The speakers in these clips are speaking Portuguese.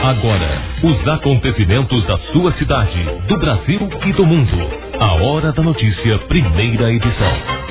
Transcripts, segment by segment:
Agora, os acontecimentos da sua cidade, do Brasil e do mundo. A Hora da Notícia, primeira edição.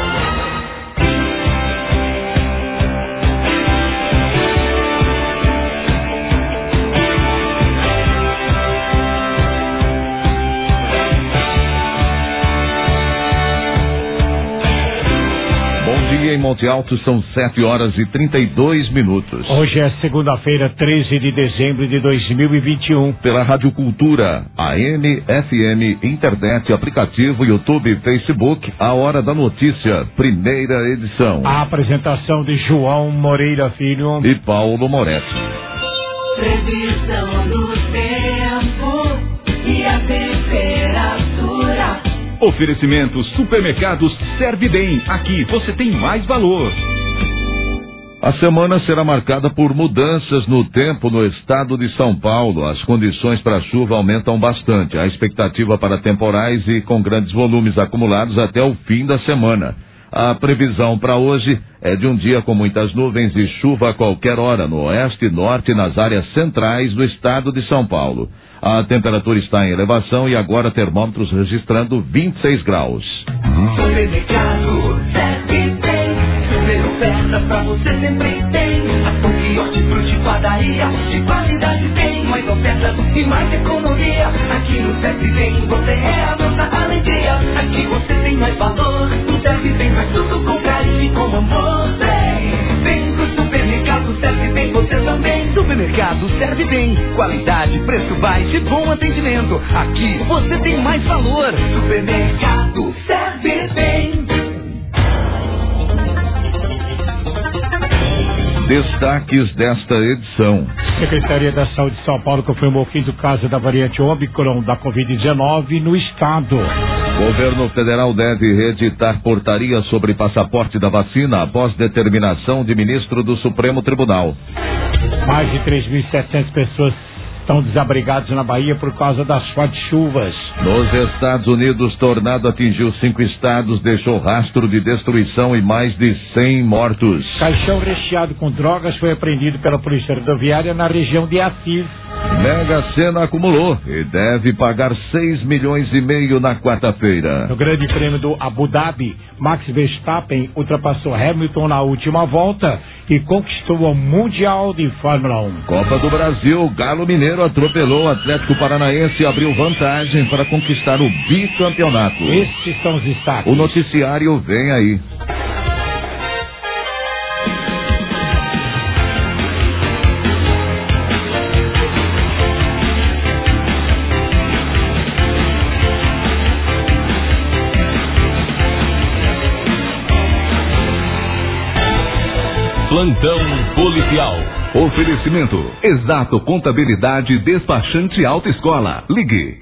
Em Monte Alto são 7h32. Hoje é segunda-feira, 13 de dezembro de 2021. Pela Rádio Cultura, AM, FM, internet, aplicativo, YouTube, Facebook, a Hora da Notícia, primeira edição. A apresentação de João Moreira Filho e Paulo Moretti. Previsão do tempo e a temperatura. Oferecimento Supermercados Serve Bem. Aqui você tem mais valor. A semana será marcada por mudanças no tempo no estado de São Paulo. As condições para chuva aumentam bastante. A expectativa para temporais e com grandes volumes acumulados até o fim da semana. A previsão para hoje é de um dia com muitas nuvens e chuva a qualquer hora no oeste e norte e nas áreas centrais do estado de São Paulo. A temperatura está em elevação e agora termômetros registrando 26 graus. Supermercado Serve Bem, super ofertas pra você sempre tem. Ação de hortifruti, padaria, de qualidade tem. Mais ofertas e mais economia. Aqui no Serve Bem você é a nossa alegria. Aqui você tem mais valor. No Serve Bem faz tudo com carinho e com amor. Vem pro supermercado Serve Bem, você também. Supermercado Serve Bem. Qualidade, preço baixo e bom atendimento. Aqui você tem mais valor. Supermercado Serve Bem. Destaques desta edição. Secretaria da Saúde de São Paulo confirmou o quinto caso da variante Omicron da Covid-19 no estado. Governo federal deve reeditar portaria sobre passaporte da vacina após determinação de ministro do Supremo Tribunal. Mais de 3.700 pessoas estão desabrigados na Bahia por causa das fortes chuvas. Nos Estados Unidos, tornado atingiu 5 estados, deixou rastro de destruição e mais de 100 mortos. Caixão recheado com drogas foi apreendido pela Polícia Rodoviária na região de Assis. Mega Sena acumulou e deve pagar 6,5 milhões na quarta-feira. No Grande Prêmio do Abu Dhabi, Max Verstappen ultrapassou Hamilton na última volta e conquistou o Mundial de Fórmula 1. Copa do Brasil, Galo Mineiro atropelou o Atlético Paranaense e abriu vantagem para conquistar o bicampeonato. Estes são os destaques. O noticiário vem aí. Plantão policial. Oferecimento Exato Contabilidade Despachante Autoescola. Ligue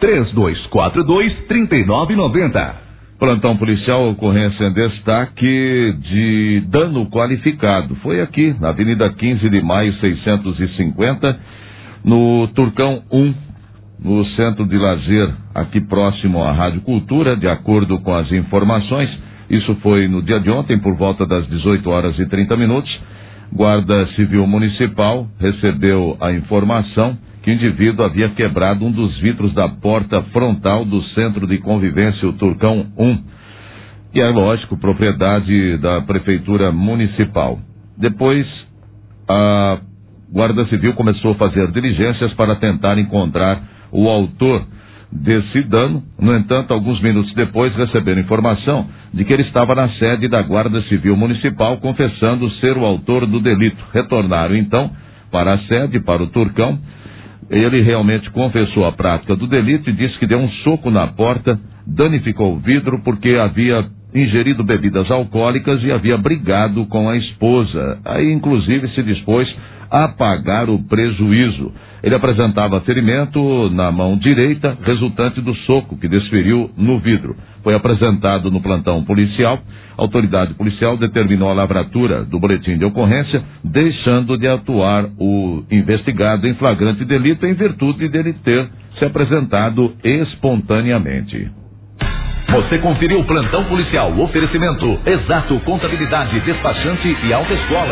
3242-3990. Plantão policial, ocorrência em destaque de dano qualificado. Foi aqui, na Avenida 15 de Maio, 650, no Turcão 1, no centro de lazer, aqui próximo à Rádio Cultura, de acordo com as informações. Isso foi no dia de ontem, por volta das 18h30. Guarda Civil Municipal recebeu a informação que o indivíduo havia quebrado um dos vidros da porta frontal do Centro de Convivência, o Turcão 1, que é, lógico, propriedade da Prefeitura Municipal. Depois, a Guarda Civil começou a fazer diligências para tentar encontrar o autor desse dano. No entanto, alguns minutos depois receberam informação de que ele estava na sede da Guarda Civil Municipal confessando ser o autor do delito. Retornaram então para a sede, para o Turcão. Ele realmente confessou a prática do delito e disse que deu um soco na porta, danificou o vidro porque havia ingerido bebidas alcoólicas e havia brigado com a esposa. Aí, inclusive, se dispôs a pagar o prejuízo. Ele apresentava ferimento na mão direita, resultante do soco que desferiu no vidro. Foi apresentado no plantão policial. A autoridade policial determinou a lavratura do boletim de ocorrência, deixando de atuar o investigado em flagrante delito em virtude dele ter se apresentado espontaneamente. Você conferiu o plantão policial. Oferecimento Exato Contabilidade Despachante e Autoescola.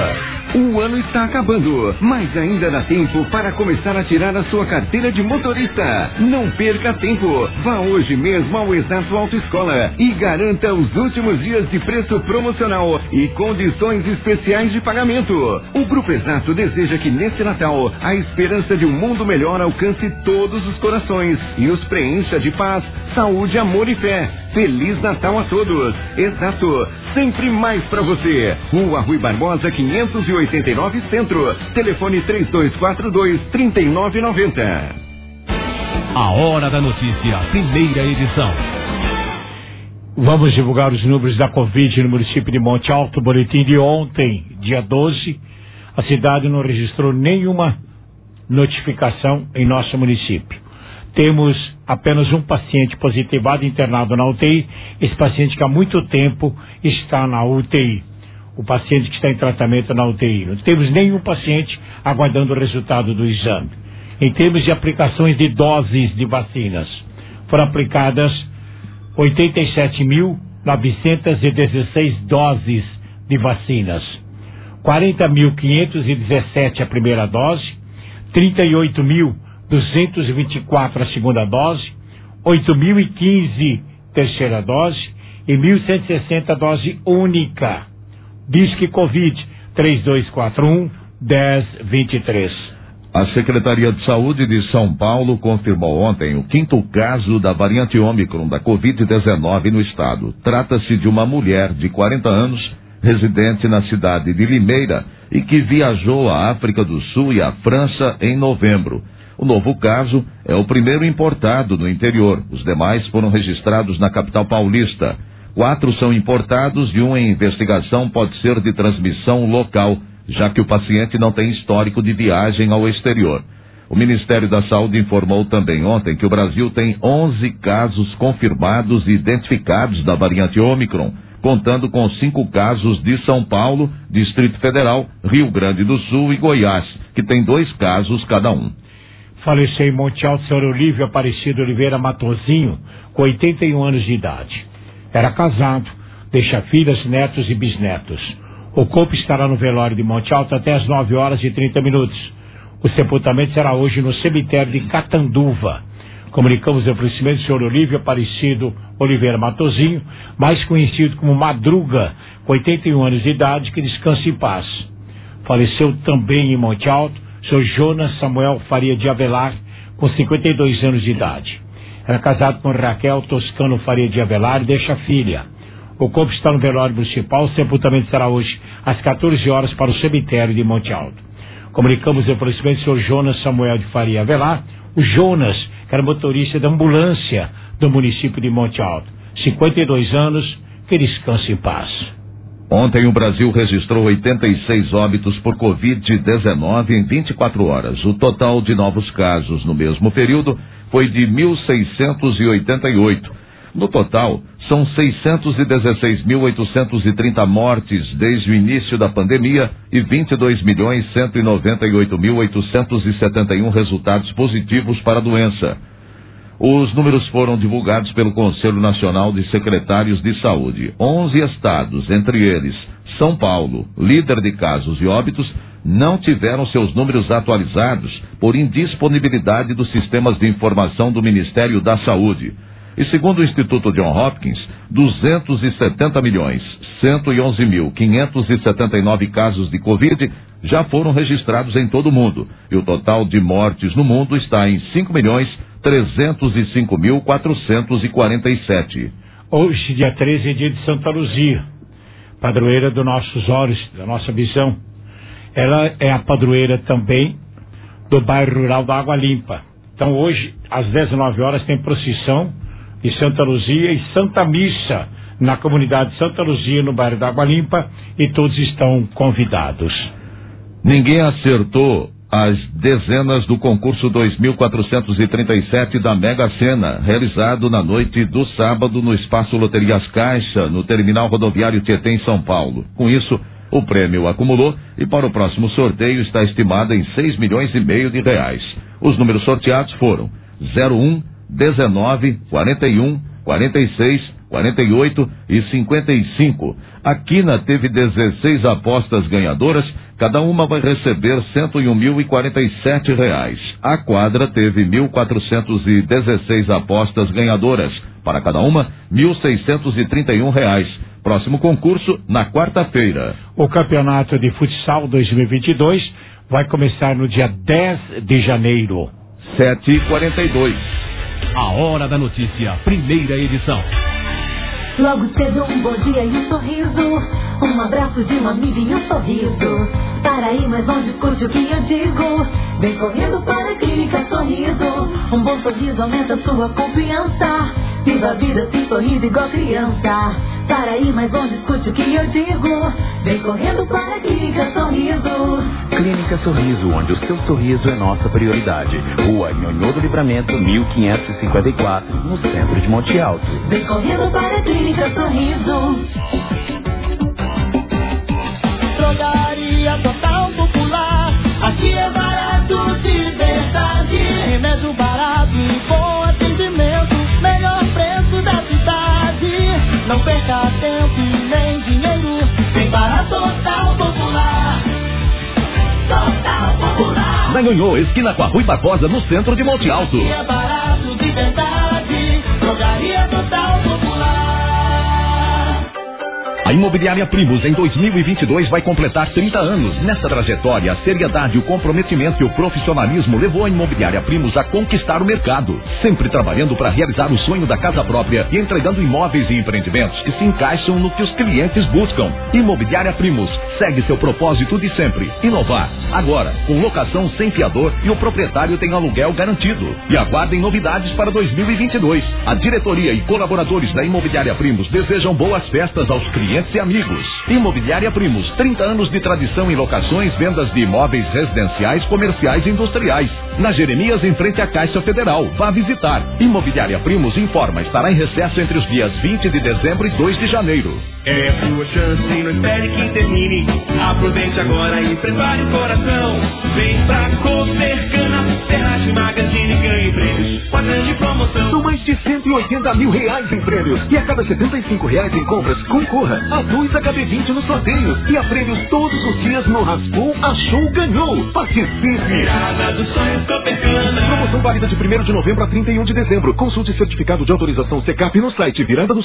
O ano está acabando, mas ainda dá tempo para começar a tirar a sua carteira de motorista. Não perca tempo. Vá hoje mesmo ao Exato Autoescola e garanta os últimos dias de preço promocional e condições especiais de pagamento. O Grupo Exato deseja que neste Natal a esperança de um mundo melhor alcance todos os corações e os preencha de paz, saúde, amor e fé. Feliz Natal a todos. Exato, sempre mais pra você. Rua Rui Barbosa 589 Centro. Telefone 3242-3990. A Hora da Notícia, primeira edição. Vamos divulgar os números da Covid no município de Monte Alto. Boletim de ontem, dia 12. A cidade não registrou nenhuma notificação em nosso município. Temos apenas um paciente positivado internado na UTI. Esse paciente que há muito tempo está na UTI. O paciente que está em tratamento na UTI. Não temos nenhum paciente aguardando o resultado do exame. Em termos de aplicações de doses de vacinas, foram aplicadas 87.916 doses de vacinas. 40.517 a primeira dose, 38.224 a segunda dose, 8.015 terceira dose e 1.160 dose única. Disque Covid 3241-1023. A Secretaria de Saúde de São Paulo confirmou ontem o 5º caso da variante Ômicron da Covid-19 no estado. Trata-se de uma mulher de 40 anos, residente na cidade de Limeira e que viajou à África do Sul e à França em novembro. O novo caso é o primeiro importado no interior. Os demais foram registrados na capital paulista. 4 são importados e um em investigação pode ser de transmissão local, já que o paciente não tem histórico de viagem ao exterior. O Ministério da Saúde informou também ontem que o Brasil tem 11 casos confirmados e identificados da variante Ômicron, contando com 5 casos de São Paulo, Distrito Federal, Rio Grande do Sul e Goiás, que tem 2 casos cada um. Faleceu em Monte Alto, senhor Olívio Aparecido Oliveira Matozinho, com 81 anos de idade. Era casado, deixa filhas, netos e bisnetos. O corpo estará no velório de Monte Alto até às 9h30. O sepultamento será hoje no cemitério de Catanduva. Comunicamos o falecimento do senhor Olívio Aparecido Oliveira Matozinho, mais conhecido como Madruga, com 81 anos de idade, que descanse em paz. Faleceu também em Monte Alto o senhor Jonas Samuel Faria de Avelar, com 52 anos de idade. Era casado com Raquel Toscano Faria de Avelar e deixa filha. O corpo está no velório municipal. O sepultamento será hoje às 14 horas para o cemitério de Monte Alto. Comunicamos o falecimento do senhor Jonas Samuel de Faria Avelar, o Jonas, que era motorista da ambulância do município de Monte Alto. 52 anos, que descanse em paz. Ontem o Brasil registrou 86 óbitos por Covid-19 em 24 horas. O total de novos casos no mesmo período foi de 1.688. No total, são 616.830 mortes desde o início da pandemia e 22.198.871 resultados positivos para a doença. Os números foram divulgados pelo Conselho Nacional de Secretários de Saúde. 11 estados, entre eles São Paulo, líder de casos e óbitos, não tiveram seus números atualizados por indisponibilidade dos sistemas de informação do Ministério da Saúde. E segundo o Instituto John Hopkins, 270.111.579 casos de Covid já foram registrados em todo o mundo. E o total de mortes no mundo está em 5.305.447. Hoje, dia 13, é dia de Santa Luzia, padroeira dos nossos olhos, da nossa visão. Ela é a padroeira também do bairro rural da Água Limpa. Então hoje, às 19 horas, tem procissão de Santa Luzia e Santa Missa na comunidade de Santa Luzia, no bairro da Água Limpa, e todos estão convidados. Ninguém acertou as dezenas do concurso 2.437 da Mega Sena, realizado na noite do sábado no Espaço Loterias Caixa, no terminal rodoviário Tietê, em São Paulo. Com isso, o prêmio acumulou e para o próximo sorteio está estimado em R$6,5 milhões de. Os números sorteados foram 01, 19, 41, 46, 48 e 55. A Quina teve 16 apostas ganhadoras Cada uma vai receber R$ 101.047. A quadra teve 1.416 apostas ganhadoras. Para cada uma, R$ 1.631. Próximo concurso, na quarta-feira. O Campeonato de Futsal 2022 vai começar no dia 10 de janeiro. 7h42. A Hora da Notícia, primeira edição. Logo cedo um bom dia e um sorriso, um abraço de uma amiga e um sorriso. Para aí, mas não discute o que eu digo. Vem correndo para a Clínica Sorriso. Um bom sorriso aumenta sua confiança. Viva a vida se sorrindo igual criança. Para aí, mas não discute o que eu digo. Vem correndo para a Clínica Sorriso. Clínica Sorriso, onde o seu sorriso é nossa prioridade. Rua Nhonhô do Livramento, 1554, no centro de Monte Alto. Vem correndo para a Clínica Sorriso. Drogaria Total Popular, aqui é barato de verdade. Remédio barato e bom atendimento, melhor preço da cidade. Não perca tempo e nem dinheiro, vem para Total Popular. Total Popular. Na Nhonhô, esquina com a Rui Barbosa, no centro de Monte Alto. Aqui é barato de verdade, Drogaria Total Popular. A Imobiliária Primos, em 2022, vai completar 30 anos. Nessa trajetória, a seriedade, o comprometimento e o profissionalismo levou a Imobiliária Primos a conquistar o mercado. Sempre trabalhando para realizar o sonho da casa própria e entregando imóveis e empreendimentos que se encaixam no que os clientes buscam. Imobiliária Primos segue seu propósito de sempre, inovar. Agora, com locação sem fiador e o proprietário tem aluguel garantido. E aguardem novidades para 2022. A diretoria e colaboradores da Imobiliária Primos desejam boas festas aos clientes e amigos. Imobiliária Primos, 30 anos de tradição em locações, vendas de imóveis residenciais, comerciais e industriais. Na Jeremias, em frente à Caixa Federal. Vá visitar. Imobiliária Primos informa, estará em recesso entre os dias 20 de dezembro e 2 de janeiro. É a sua chance, não espere que termine. Aproveite agora e prepare o coração. Vem pra Copercana, Ferragem Magazine, ganhe prêmios com a grande promoção. São mais de R$180 mil em prêmios. E a cada R$75 em compras, concorra a 2 HB20 nos sorteios. E a prêmios todos os dias no Raspou, Achou, Ganhou. Participe! Virada dos sonhos Copercana. Promoção válida de 1º de novembro a 31 de dezembro. Consulte certificado de autorização Secap no site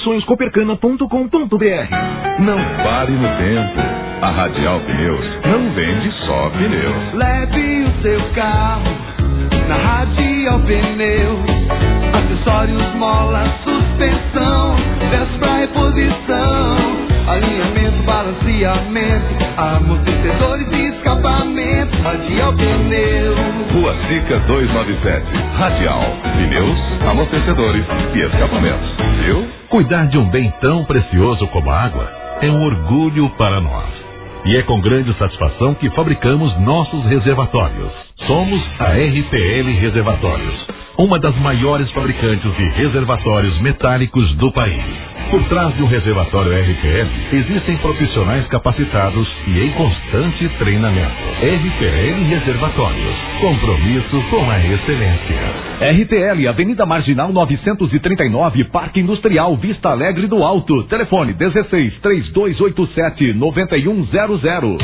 viradadosonhoscopercana.com.br. Não pare no tempo. A Radial Pneus não vende só pneus. Leve o seu carro na Radial Pneus. Acessórios, mola, suspensão, peças pra reposição, alinhamento, balanceamento, amortecedores e escapamento. Radial Pneus. Rua Sica 297. Radial Pneus, amortecedores e escapamentos. Viu? Cuidar de um bem tão precioso como a água é um orgulho para nós. E é com grande satisfação que fabricamos nossos reservatórios. Somos a RPL Reservatórios, uma das maiores fabricantes de reservatórios metálicos do país. Por trás de um reservatório RPL, existem profissionais capacitados e em constante treinamento. RPL Reservatórios, compromisso com a excelência. RPL, Avenida Marginal 939, Parque Industrial, Vista Alegre do Alto. Telefone 16-3287-9100.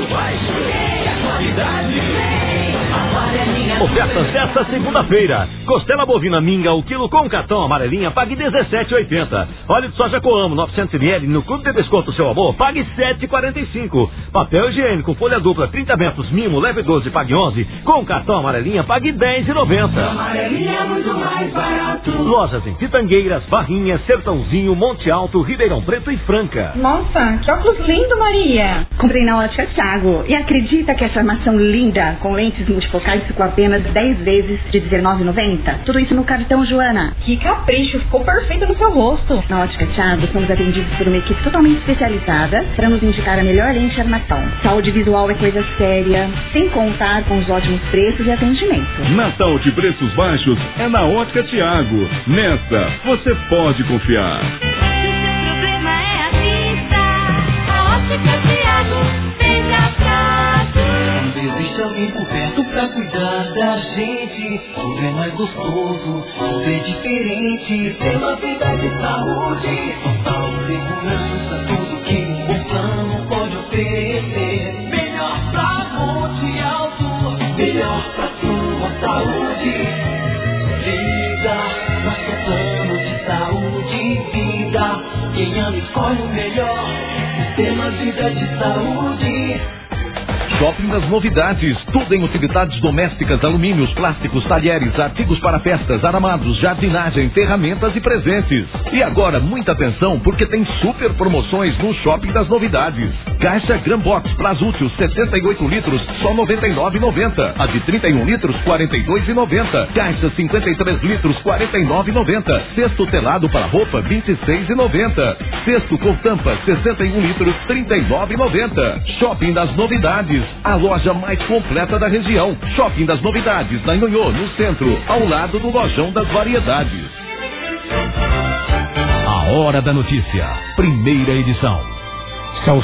Ofertas desta segunda-feira. Costela bovina minga, o quilo com cartão amarelinha, pague R$17,80. Óleo de soja Coamo, 900 ml, no Clube de Desconto Seu Amor, pague R$7,45. Papel higiênico, folha dupla, 30 metros, mimo, leve 12, pague 11. Com cartão amarelinha, pague R$10,90. Amarelinha é muito mais barato. Lojas em Pitangueiras, Barrinha, Sertãozinho, Monte Alto, Ribeirão Preto e Franca. Nossa, que óculos lindo, Maria! Comprei na Ótica Thiago. E acredita que essa armação linda, com lentes multifocais, ficou apenas 10 vezes de R$19,90? Tudo isso no cartão, Joana. Que capricho, ficou perfeito no seu rosto. Na Ótica Thiago, somos atendidos por uma equipe totalmente especializada para nos indicar a melhor lente de armação. Saúde visual é coisa séria, sem contar com os ótimos preços e atendimento. Natal de preços baixos é na Ótica Thiago. Nessa, você pode confiar. Se o seu problema é a vista, a Ótica Thiago vem da prazo. Quando existe alguém por perto pra cuidar da gente, tudo é mais gostoso, tudo é diferente. Tem uma vida de saúde, total segurança, tudo que um bom plano pode oferecer. Melhor pra melhor pra sua saúde. Liga, nosso plano de saúde e vida. Quem ama escolhe o melhor. Sistema Vida de Saúde. Shopping das Novidades, tudo em utilidades domésticas, alumínios, plásticos, talheres, artigos para festas, aramados, jardinagem, ferramentas e presentes. E agora, muita atenção, porque tem super promoções no Shopping das Novidades. Caixa Gran Box Plasútil 78 litros, só R$ 99,90. A de 31 litros, R$ 42,90. Caixa 53 litros, R$ 49,90. Cesto telado para roupa, R$ 26,90. Cesto com tampa, 61 litros, R$ 39,90. Shopping das Novidades, a loja mais completa da região. Shopping das Novidades, na Nhonhô, no centro, ao lado do Lojão das Variedades. A Hora da Notícia, primeira edição. São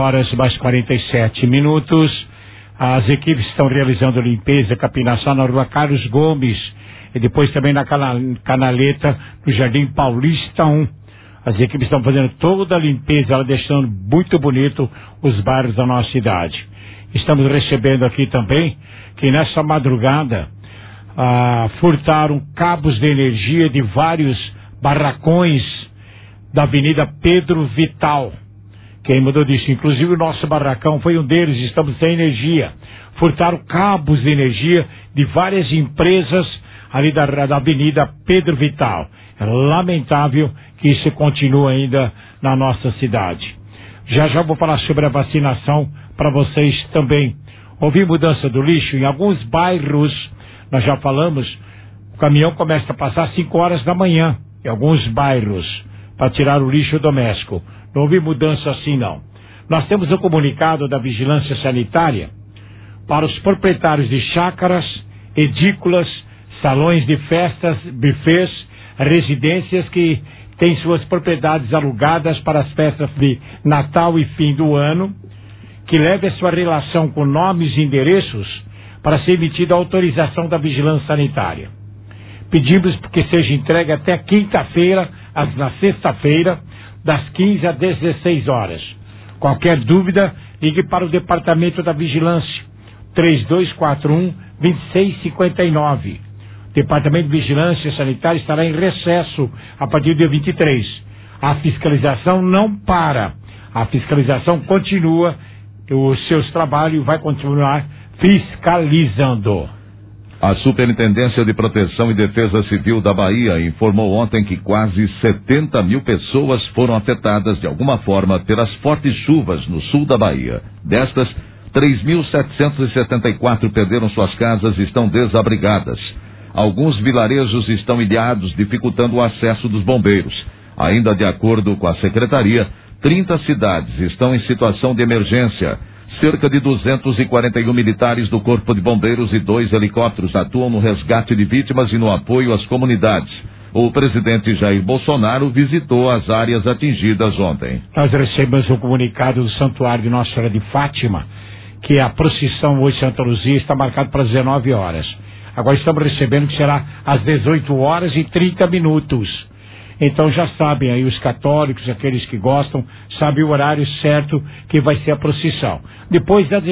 7h47. As equipes estão realizando limpeza e capinação na Rua Carlos Gomes e depois também na Canaleta, no Jardim Paulista 1. As equipes estão fazendo toda a limpeza, deixando muito bonito os bairros da nossa cidade. Estamos recebendo aqui também que nessa madrugada furtaram cabos de energia de vários barracões da Avenida Pedro Vital. Quem mandou disso? Inclusive o nosso barracão foi um deles, estamos sem energia. Furtaram cabos de energia de várias empresas ali da Avenida Pedro Vital. É lamentável que isso continue ainda na nossa cidade. Já vou falar sobre a vacinação para vocês também. Houve mudança do lixo em alguns bairros, nós já falamos, o caminhão começa a passar às 5 horas da manhã em alguns bairros para tirar o lixo doméstico. Não houve mudança assim não. Nós temos um comunicado da Vigilância Sanitária para os proprietários de chácaras, edículas, salões de festas, bufês, residências que têm suas propriedades alugadas para as festas de Natal e fim do ano, que leve a sua relação com nomes e endereços para ser emitida a autorização da Vigilância Sanitária. Pedimos que seja entregue até quinta-feira, na sexta-feira, das 15 às 16 horas. Qualquer dúvida, ligue para o Departamento da Vigilância, 3241-2659. O Departamento de Vigilância Sanitária estará em recesso a partir do dia 23. A fiscalização não para. A fiscalização continua, os seus trabalhos vai continuar fiscalizando. A Superintendência de Proteção e Defesa Civil da Bahia informou ontem que quase 70 mil pessoas foram afetadas de alguma forma pelas fortes chuvas no sul da Bahia. Destas, 3.774 perderam suas casas e estão desabrigadas. Alguns vilarejos estão ilhados, dificultando o acesso dos bombeiros. Ainda de acordo com a Secretaria, 30 cidades estão em situação de emergência. Cerca de 241 militares do Corpo de Bombeiros e 2 helicópteros atuam no resgate de vítimas e no apoio às comunidades. O presidente Jair Bolsonaro visitou as áreas atingidas ontem. Nós recebemos um comunicado do Santuário de Nossa Senhora de Fátima, que a procissão hoje em Santa Luzia está marcada para as 19 horas. Agora estamos recebendo que será às 18 horas e 30 minutos. Então já sabem aí os católicos, aqueles que gostam, sabem o horário certo que vai ser a procissão. Depois das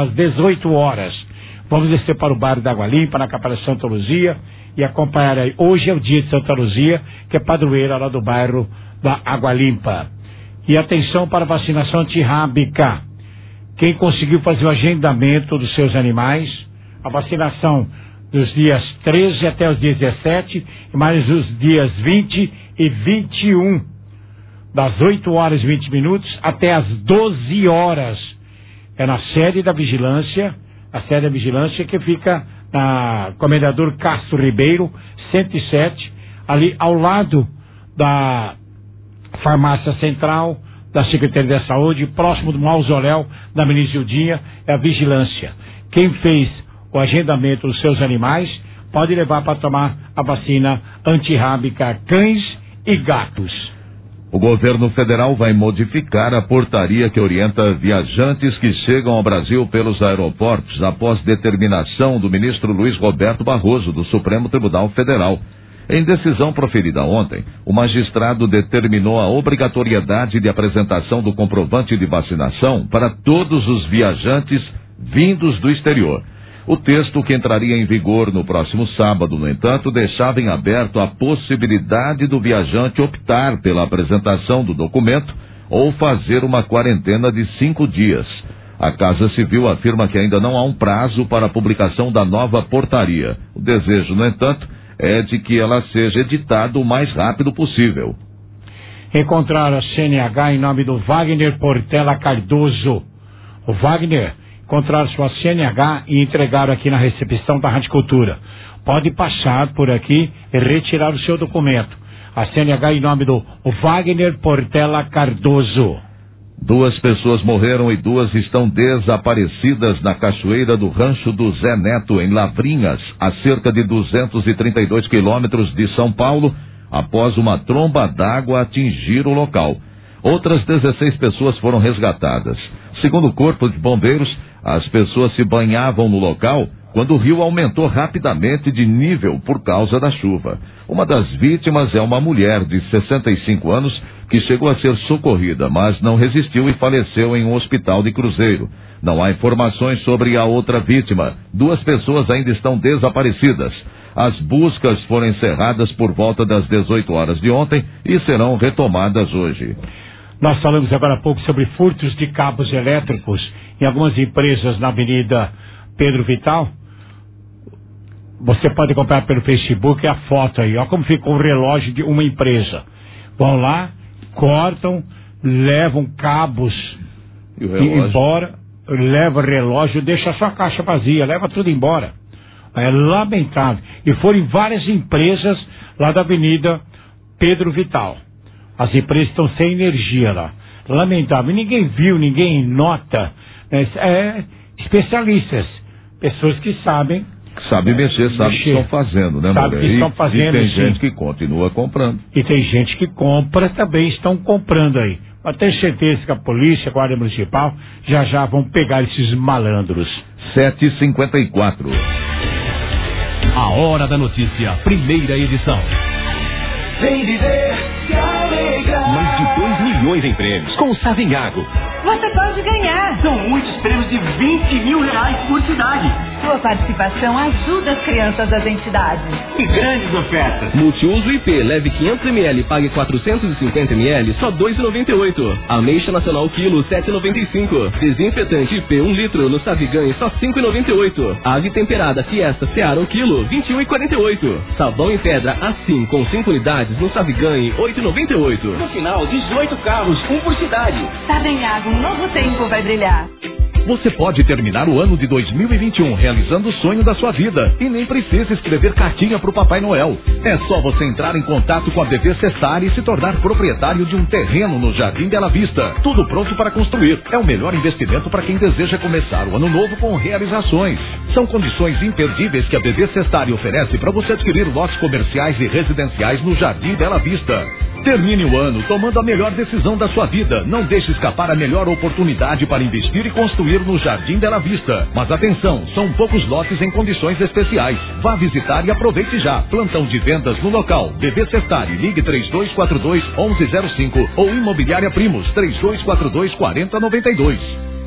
18 horas, vamos descer para o bairro da Água Limpa, na Capela Santa Luzia, e acompanhar aí. Hoje é o dia de Santa Luzia, que é padroeira lá do bairro da Água Limpa. E atenção para a vacinação antirrábica. Quem conseguiu fazer o agendamento dos seus animais, a vacinação dos dias 13 até os dias 17, mais os dias 20 e 21, das 8 horas e 20 minutos até as 12 horas. É na sede da Vigilância, a sede da Vigilância que fica na Comendador Castro Ribeiro, 107, ali ao lado da Farmácia Central, da Secretaria da Saúde, próximo do mausoléu da Menina Gildinha, é a Vigilância. Quem fez o agendamento dos seus animais pode levar para tomar a vacina antirrábica cães e gatos. O governo federal vai modificar a portaria que orienta viajantes que chegam ao Brasil pelos aeroportos após determinação do ministro Luiz Roberto Barroso, do Supremo Tribunal Federal. Em decisão proferida ontem, o magistrado determinou a obrigatoriedade de apresentação do comprovante de vacinação para todos os viajantes vindos do exterior. O texto, que entraria em vigor no próximo sábado, no entanto, deixava em aberto a possibilidade do viajante optar pela apresentação do documento ou fazer uma quarentena de 5 dias. A Casa Civil afirma que ainda não há um prazo para a publicação da nova portaria. O desejo, no entanto, é de que ela seja editada o mais rápido possível. Encontraram a CNH em nome do Wagner Portela Cardoso. O Wagner, encontraram sua CNH e entregaram aqui na recepção da Rádio Cultura. Pode passar por aqui e retirar o seu documento. A CNH em nome do Wagner Portela Cardoso. 2 pessoas morreram e 2 estão desaparecidas na cachoeira do Rancho do Zé Neto, em Lavrinhas, a cerca de 232 quilômetros de São Paulo, após uma tromba d'água atingir o local. Outras 16 pessoas foram resgatadas. Segundo o Corpo de Bombeiros, as pessoas se banhavam no local quando o rio aumentou rapidamente de nível por causa da chuva. Uma das vítimas é uma mulher de 65 anos que chegou a ser socorrida, mas não resistiu e faleceu em um hospital de Cruzeiro. Não há informações sobre a outra vítima. 2 pessoas ainda estão desaparecidas. As buscas foram encerradas por volta das 18 horas de ontem e serão retomadas hoje. Nós falamos agora há pouco sobre furtos de cabos elétricos em algumas empresas na Avenida Pedro Vital. Você pode comprar pelo Facebook a foto aí. Olha como ficou o relógio de uma empresa. Vão lá, cortam, levam cabos embora, leva relógio, deixa só a caixa vazia, leva tudo embora. É lamentável. E foram em várias empresas lá da Avenida Pedro Vital. As empresas estão sem energia lá. Lamentável. Ninguém viu, ninguém nota. Especialistas. Pessoas que sabem. Sabe mexer, sabe o que estão fazendo, né, sabe que estão fazendo, e tem sim. gente que continua comprando. E tem gente que compra, também estão comprando aí. Mas tenho certeza que a polícia, a Guarda Municipal, já vão pegar esses malandros. 7h54. A Hora da Notícia, primeira edição. Vem viver, se alegrar. Mais de 2 milhões em prêmios com o Savinhago. Você pode ganhar. São muitos prêmios de R$20 mil por cidade. Sua participação ajuda as crianças das entidades. Que grandes ofertas. Multiuso IP, leve 500 ml e pague 450 ml, só R$ 2,98. Ameixa Nacional quilo, R$ 7,95. Desinfetante IP 1 litro no Saviganhe, só R$ 5,98. Ave temperada Fiesta Seara 1 quilo, R$ 21,48. Sabão em pedra assim com 5 unidades no Saviganhe, R$ 8,98. No final, 18 carros, 1 por cidade. Savinhago, um novo tempo vai brilhar. Você pode terminar o ano de 2021 realizando o sonho da sua vida e nem precisa escrever cartinha para o Papai Noel. É só você entrar em contato com a BV Cestari e se tornar proprietário de um terreno no Jardim Bela Vista. Tudo pronto para construir. É o melhor investimento para quem deseja começar o ano novo com realizações. São condições imperdíveis que a BV Cestari oferece para você adquirir lotes comerciais e residenciais no Jardim Bela Vista. Termine o ano tomando a melhor decisão da sua vida. Não deixe escapar a melhor oportunidade para investir e construir no Jardim Bela Vista. Mas atenção, são poucos lotes em condições especiais. Vá visitar e aproveite já. Plantão de vendas no local. BV Cestari, ligue 3242-1105 ou Imobiliária Primos, 3242-4092.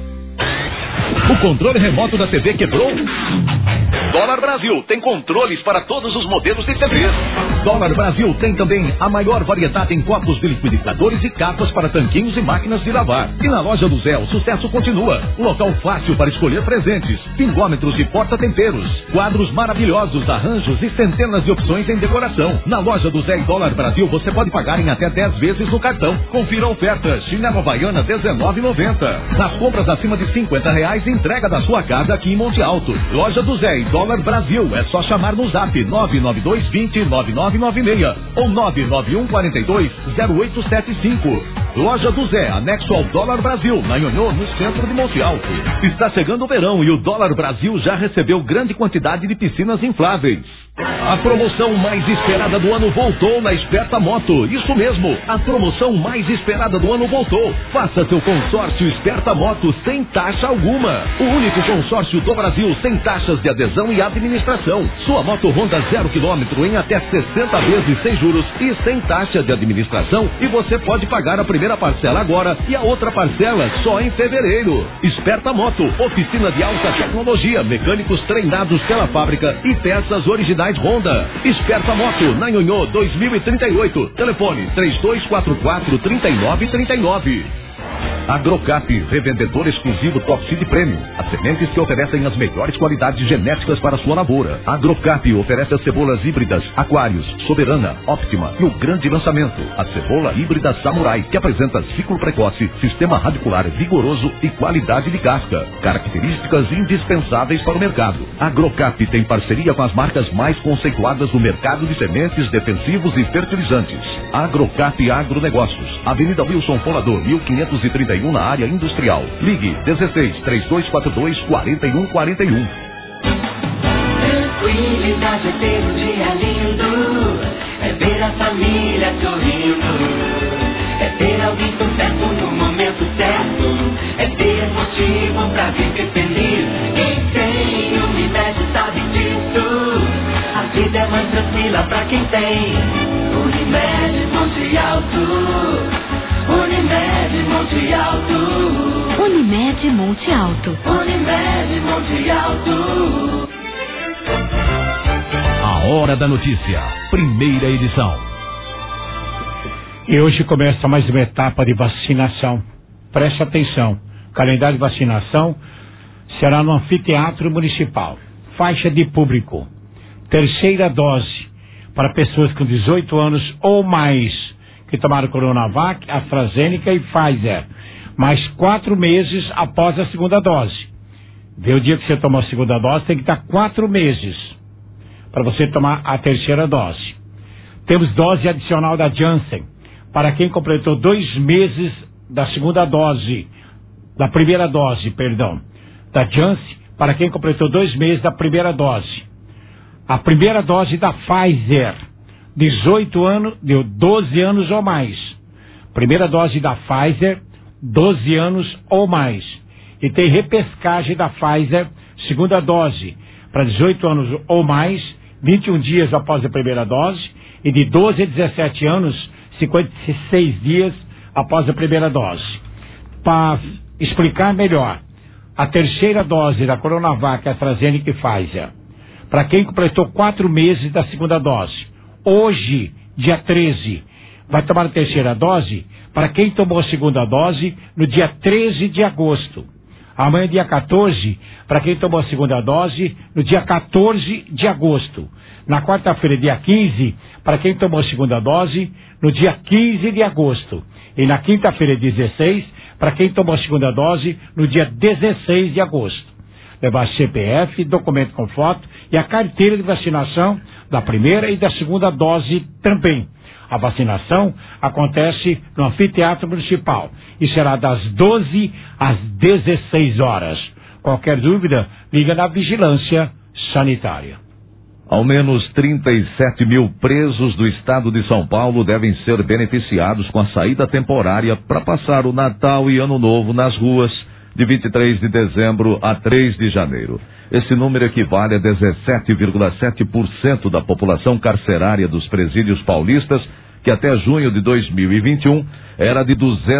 O controle remoto da TV quebrou? Dólar Brasil tem controles para todos os modelos de TVs. Dólar Brasil tem também a maior variedade em copos de liquidificadores e capas para tanquinhos e máquinas de lavar. E na loja do Zé, o sucesso continua. Um local fácil para escolher presentes, pingômetros e porta-temperos, quadros maravilhosos, arranjos e centenas de opções em decoração. Na loja do Zé e Dólar Brasil você pode pagar em até 10 vezes no cartão. Confira a oferta. Chinelo Havaiana R$19,90. Nas compras acima de R$50, entrega da sua casa aqui em Monte Alto. Loja do Zé e Dólar Brasil. É só chamar no zap 992209996 ou 991420875. Loja do Zé, anexo ao Dólar Brasil, na Nhonhô, no centro de Monte Alto. Está chegando o verão e o Dólar Brasil já recebeu grande quantidade de piscinas infláveis. A promoção mais esperada do ano voltou na Esperta Moto. Isso mesmo, a promoção mais esperada do ano voltou. Faça seu consórcio Esperta Moto sem taxa alguma. O único consórcio do Brasil sem taxas de adesão e administração. Sua moto Honda 0 km em até 60 vezes sem juros e sem taxa de administração. E você pode pagar a primeira parcela agora e a outra parcela só em fevereiro. Esperta Moto, oficina de alta tecnologia, mecânicos treinados pela fábrica e peças originais Honda. Esperta Moto, na Nhonhô 2038. Telefone 3244-3939. Agrocap, revendedor exclusivo Top Seed Premium. As sementes que oferecem as melhores qualidades genéticas para sua lavoura. Agrocap oferece as cebolas híbridas Aquários, Soberana, Optima e o grande lançamento, a cebola híbrida Samurai, que apresenta ciclo precoce, sistema radicular vigoroso e qualidade de casca. Características indispensáveis para o mercado. Agrocap tem parceria com as marcas mais conceituadas do mercado de sementes, defensivos e fertilizantes. Agrocap Agronegócios, Avenida Wilson Polador, 1531 na área industrial. Ligue 16-3242-4141. Tranquilidade é ter um dia lindo, é ver a família sorrindo, é ter alguém tão perto no momento certo, é ter motivo pra viver feliz. Quem tem Unimed sabe disso, a vida é mais tranquila pra quem tem Unimed Monte Alto. Unimed Monte Alto. Unimed Monte Alto. Unimed Monte Alto. A Hora da Notícia, primeira edição. E hoje começa mais uma etapa de vacinação. Preste atenção. O calendário de vacinação será no Anfiteatro Municipal. Faixa de público. Terceira dose para pessoas com 18 anos ou mais que tomaram Coronavac, AstraZeneca e Pfizer, mais 4 meses após a segunda dose. Vê o dia que você tomou a segunda dose, tem que estar 4 meses para você tomar a terceira dose. Temos dose adicional da Janssen para quem completou 2 meses da segunda dose, da primeira dose, perdão, da Janssen para quem completou 2 meses da primeira dose. A primeira dose da Pfizer, 18 anos, deu 12 anos ou mais. Primeira dose da Pfizer, 12 anos ou mais. E tem repescagem da Pfizer, segunda dose, para 18 anos ou mais, 21 dias após a primeira dose, e de 12 a 17 anos, 56 dias após a primeira dose. Para explicar melhor, a terceira dose da Coronavac, AstraZeneca e Pfizer, para quem completou 4 meses da segunda dose, hoje, dia 13, vai tomar a terceira dose para quem tomou a segunda dose no dia 13 de agosto. Amanhã, dia 14, para quem tomou a segunda dose no dia 14 de agosto. Na quarta-feira, dia 15, para quem tomou a segunda dose no dia 15 de agosto. E na quinta-feira, 16, para quem tomou a segunda dose no dia 16 de agosto. Levar CPF, documento com foto e a carteira de vacinação da primeira e da segunda dose também. A vacinação acontece no Anfiteatro Municipal e será das 12 às 16 horas. Qualquer dúvida, liga na Vigilância Sanitária. Ao menos 37 mil presos do estado de São Paulo devem ser beneficiados com a saída temporária para passar o Natal e Ano Novo nas ruas de 23 de dezembro a 3 de janeiro. Esse número equivale a 17,7% da população carcerária dos presídios paulistas, que até junho de 2021 era de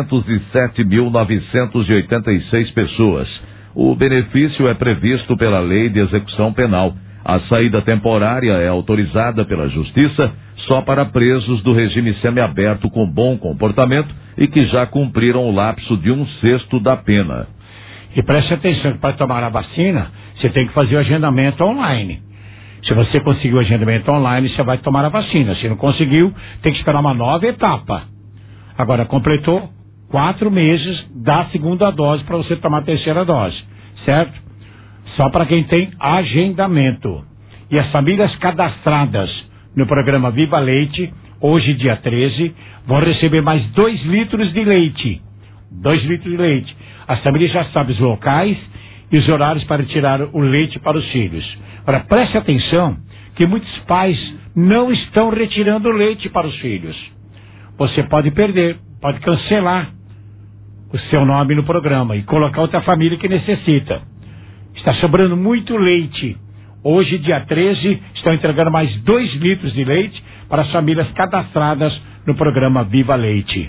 207.986 pessoas. O benefício é previsto pela Lei de Execução Penal. A saída temporária é autorizada pela Justiça só para presos do regime semiaberto com bom comportamento e que já cumpriram o lapso de 1/6 da pena. E preste atenção que para tomar a vacina, você tem que fazer o agendamento online. Se você conseguiu o agendamento online, você vai tomar a vacina. Se não conseguiu, tem que esperar uma nova etapa. Agora, completou 4 meses da segunda dose para você tomar a terceira dose, certo? Só para quem tem agendamento. E as famílias cadastradas no programa Viva Leite, hoje dia 13, vão receber mais 2 litros de leite. 2 litros de leite. As famílias já sabem os locais e os horários para tirar o leite para os filhos. Agora, preste atenção que muitos pais não estão retirando leite para os filhos. Você pode perder, pode cancelar o seu nome no programa e colocar outra família que necessita. Está sobrando muito leite. Hoje, dia 13, estão entregando mais 2 litros de leite para as famílias cadastradas no programa Viva Leite.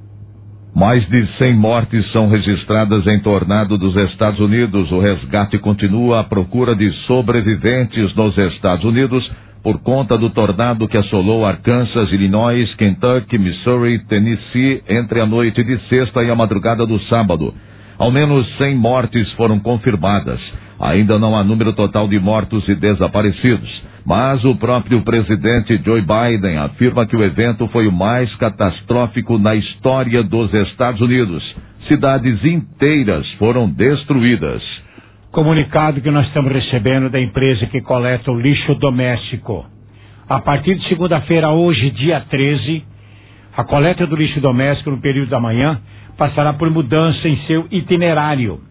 Mais de 100 mortes são registradas em tornado dos Estados Unidos. O resgate continua à procura de sobreviventes nos Estados Unidos por conta do tornado que assolou Arkansas, Illinois, Kentucky, Missouri, Tennessee entre a noite de sexta e a madrugada do sábado. Ao menos 100 mortes foram confirmadas. Ainda não há número total de mortos e desaparecidos, mas o próprio presidente Joe Biden afirma que o evento foi o mais catastrófico na história dos Estados Unidos. Cidades inteiras foram destruídas. Comunicado que nós estamos recebendo da empresa que coleta o lixo doméstico. A partir de segunda-feira, hoje, dia 13, a coleta do lixo doméstico no período da manhã passará por mudança em seu itinerário.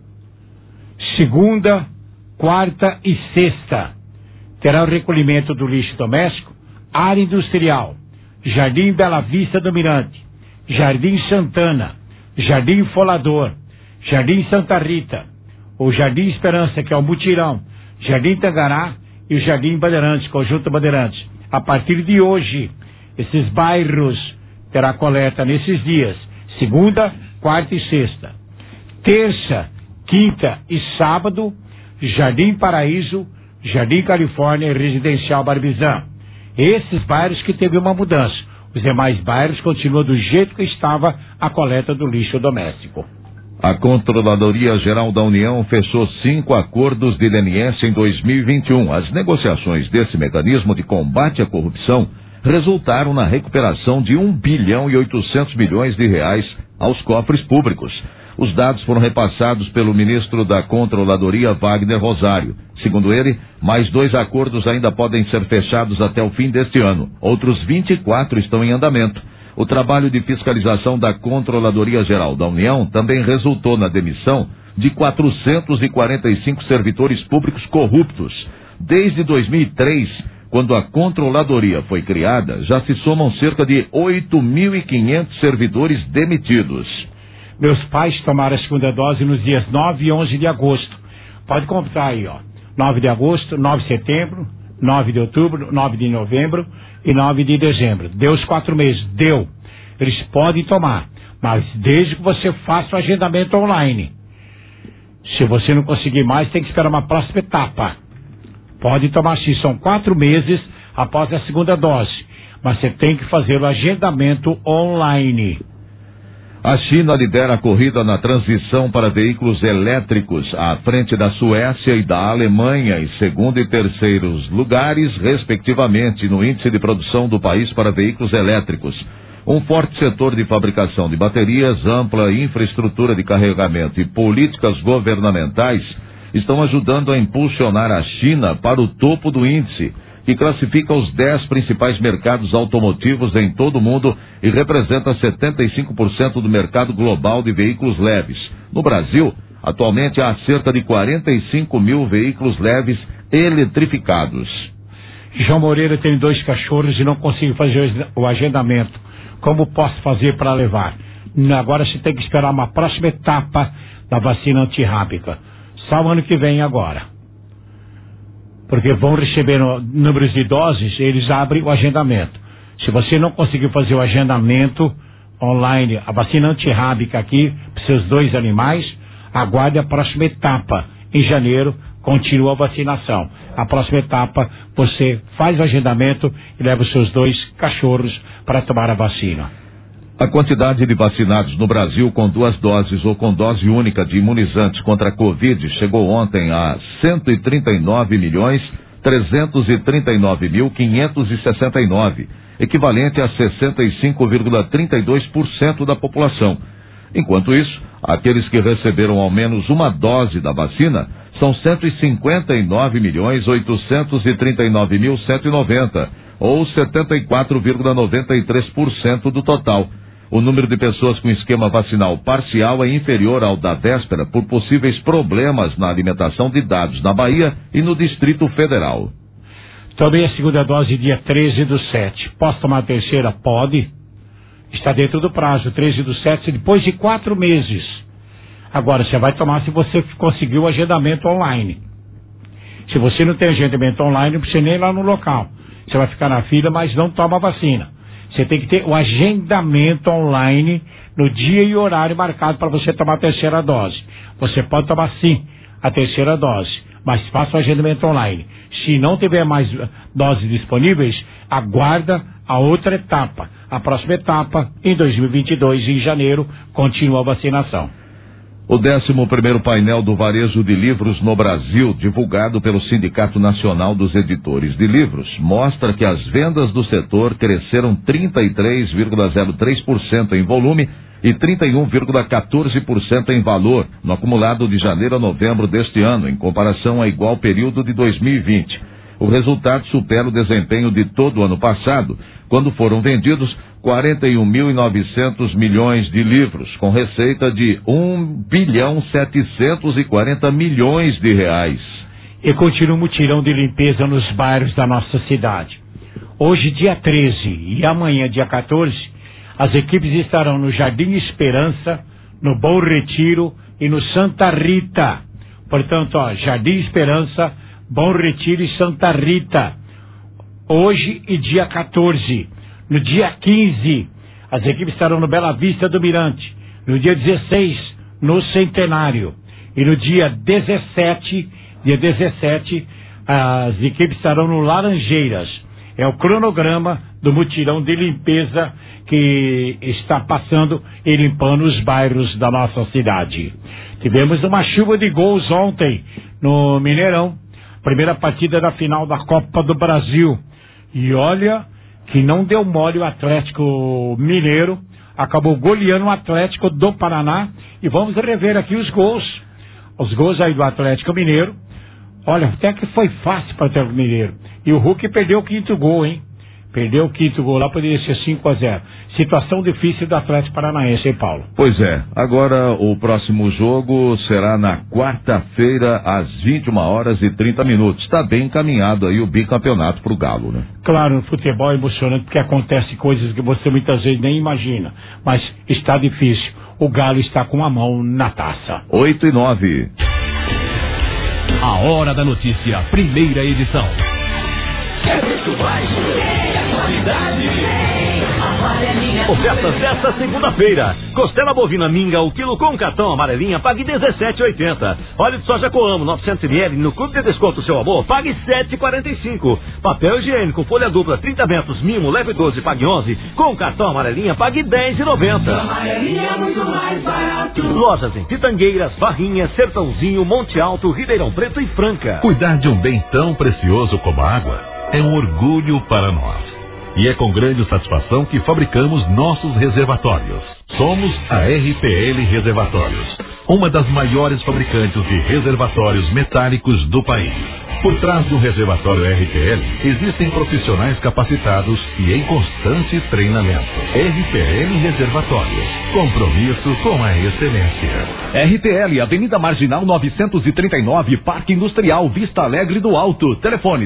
Segunda, quarta e sexta terá o recolhimento do lixo doméstico, área industrial, Jardim Bela Vista do Mirante, Jardim Santana, Jardim Folador, Jardim Santa Rita, o Jardim Esperança, que é o Mutirão, Jardim Tangará e o Jardim Bandeirantes, Conjunto Bandeirantes. A partir de hoje, esses bairros terá coleta nesses dias, segunda, quarta e sexta. Terça, quinta e sábado, Jardim Paraíso, Jardim Califórnia e Residencial Barbizan. Esses bairros que teve uma mudança. Os demais bairros continuam do jeito que estava a coleta do lixo doméstico. A Controladoria Geral da União fechou 5 acordos de leniência em 2021. As negociações desse mecanismo de combate à corrupção resultaram na recuperação de 1 bilhão e 800 milhões de reais aos cofres públicos. Os dados foram repassados pelo ministro da Controladoria, Wagner Rosário. Segundo ele, mais 2 acordos ainda podem ser fechados até o fim deste ano. Outros 24 estão em andamento. O trabalho de fiscalização da Controladoria Geral da União também resultou na demissão de 445 servidores públicos corruptos. Desde 2003, quando a Controladoria foi criada, já se somam cerca de 8.500 servidores demitidos. Meus pais tomaram a segunda dose nos dias 9 e 11 de agosto. Pode contar aí, ó. 9 de agosto, 9 de setembro, 9 de outubro, 9 de novembro e 9 de dezembro. Deu os 4 meses. Deu. Eles podem tomar, mas desde que você faça o agendamento online. Se você não conseguir mais, tem que esperar uma próxima etapa. Pode tomar sim, são 4 meses após a segunda dose, mas você tem que fazer o agendamento online. A China lidera a corrida na transição para veículos elétricos, à frente da Suécia e da Alemanha, em segundo e terceiros lugares, respectivamente, no índice de produção do país para veículos elétricos. Um forte setor de fabricação de baterias, ampla infraestrutura de carregamento e políticas governamentais estão ajudando a impulsionar a China para o topo do índice, que classifica os 10 principais mercados automotivos em todo o mundo e representa 75% do mercado global de veículos leves. No Brasil, atualmente há cerca de 45 mil veículos leves eletrificados. João Moreira tem 2 cachorros e não consigo fazer o agendamento. Como posso fazer para levar? Agora você tem que esperar uma próxima etapa da vacina antirrábica. Só o ano que vem agora. Porque vão receber números de doses, eles abrem o agendamento. Se você não conseguir fazer o agendamento online, a vacina antirrábica aqui, para seus 2 animais, aguarde a próxima etapa. Em janeiro, continua a vacinação. A próxima etapa, você faz o agendamento e leva os seus 2 cachorros para tomar a vacina. A quantidade de vacinados no Brasil com 2 doses ou com dose única de imunizantes contra a Covid chegou ontem a 139.339.569, equivalente a 65,32% da população. Enquanto isso, aqueles que receberam ao menos uma dose da vacina são 159.839.190, ou 74,93% do total. O número de pessoas com esquema vacinal parcial é inferior ao da véspera por possíveis problemas na alimentação de dados na Bahia e no Distrito Federal. Tomei a segunda dose dia 13/7. Posso tomar a terceira? Pode. Está dentro do prazo, 13/7, depois de 4 meses. Agora, você vai tomar se você conseguiu o agendamento online. Se você não tem agendamento online, não precisa nem ir lá no local. Você vai ficar na fila, mas não toma a vacina. Você tem que ter o agendamento online no dia e horário marcado para você tomar a terceira dose. Você pode tomar sim a terceira dose, mas faça o agendamento online. Se não tiver mais doses disponíveis, aguarda a outra etapa. A próxima etapa, em 2022, em janeiro, continua a vacinação. O 11º painel do varejo de livros no Brasil, divulgado pelo Sindicato Nacional dos Editores de Livros, mostra que as vendas do setor cresceram 33,03% em volume e 31,14% em valor, no acumulado de janeiro a novembro deste ano, em comparação a igual período de 2020. O resultado supera o desempenho de todo o ano passado, quando foram vendidos 41.900 milhões de livros, com receita de 1.740 bilhões de reais. E continua o mutirão de limpeza nos bairros da nossa cidade. Hoje, dia 13, e amanhã, dia 14, as equipes estarão no Jardim Esperança, no Bom Retiro e no Santa Rita. Portanto, Jardim Esperança, Bom Retiro e Santa Rita. Hoje e dia 14. No dia 15, as equipes estarão no Bela Vista do Mirante. No dia 16, no Centenário. E no dia 17, as equipes estarão no Laranjeiras. É o cronograma do mutirão de limpeza que está passando e limpando os bairros da nossa cidade. Tivemos uma chuva de gols ontem no Mineirão. Primeira partida da final da Copa do Brasil. E olha que não deu mole o Atlético Mineiro, acabou goleando o Atlético do Paraná. E vamos rever aqui os gols aí do Atlético Mineiro. Olha, até que foi fácil para o Atlético Mineiro. E o Hulk perdeu o 5º gol, hein? Perdeu o 5º gol lá, poderia ser 5-0. Situação difícil do Atlético Paranaense, hein, Paulo? Pois é. Agora o próximo jogo será na quarta-feira, às 21h30. Está bem encaminhado aí o bicampeonato pro Galo, né? Claro, no futebol é emocionante porque acontece coisas que você muitas vezes nem imagina. Mas está difícil. O Galo está com a mão na taça. 8:09. A Hora da Notícia, primeira edição. É muito baixo, é a qualidade. Ofertas desta segunda-feira. Costela bovina minga, o quilo com cartão amarelinha, pague R$17,80. Óleo de soja Coamo, 900 ml, no clube de desconto Seu Amor, pague R$7,45. Papel higiênico, folha dupla, 30 metros, mimo, leve 12, pague 11. Com cartão amarelinha, pague R$10,90. Amarelinha é muito mais barato. Lojas em Pitangueiras, Barrinhas, Sertãozinho, Monte Alto, Ribeirão Preto e Franca. Cuidar de um bem tão precioso como a água é um orgulho para nós. E é com grande satisfação que fabricamos nossos reservatórios. Somos a RPL Reservatórios, uma das maiores fabricantes de reservatórios metálicos do país. Por trás do reservatório RPL existem profissionais capacitados e em constante treinamento. RPL Reservatórios, compromisso com a excelência. RPL, Avenida Marginal 939, Parque Industrial, Vista Alegre do Alto. Telefone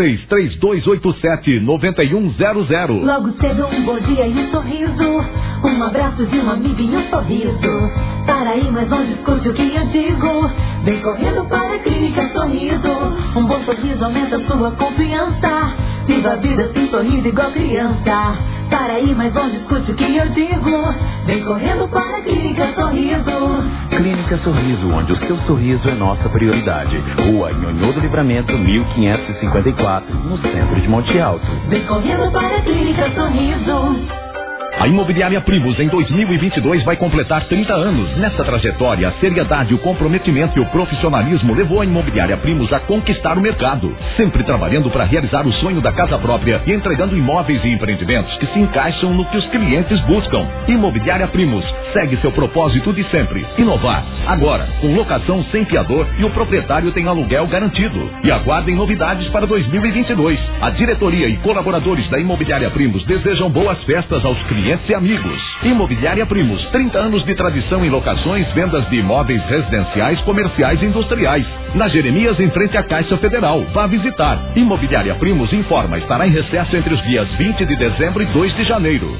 16-3287-9100. Logo cedo um bom dia e um sorriso, um abraço de um amigo e um sorriso. Para ir mais longe, escute o que eu digo. Vem correndo para a Clínica Sorriso. Um bom sorriso aumenta sua confiança. Viva a vida assim sorrindo igual criança. Para ir mais longe, escute o que eu digo. Vem correndo para a Clínica Sorriso. Clínica Sorriso, onde o seu sorriso é nossa prioridade. Rua Nhonhô do Livramento, 1554, no centro de Monte Alto. Vem correndo para a Clínica Sorriso. A Imobiliária Primos em 2022 vai completar 30 anos. Nessa trajetória, a seriedade, o comprometimento e o profissionalismo levou a Imobiliária Primos a conquistar o mercado, sempre trabalhando para realizar o sonho da casa própria e entregando imóveis e empreendimentos que se encaixam no que os clientes buscam. Imobiliária Primos segue seu propósito de sempre, inovar. Agora, com locação sem fiador e o proprietário tem aluguel garantido. E aguardem novidades para 2022. A diretoria e colaboradores da Imobiliária Primos desejam boas festas aos clientes clientes e amigos. Imobiliária Primos, 30 anos de tradição em locações, vendas de imóveis residenciais, comerciais e industriais. Na Jeremias, em frente à Caixa Federal. Vá visitar. Imobiliária Primos informa, estará em recesso entre os dias 20 de dezembro e 2 de janeiro.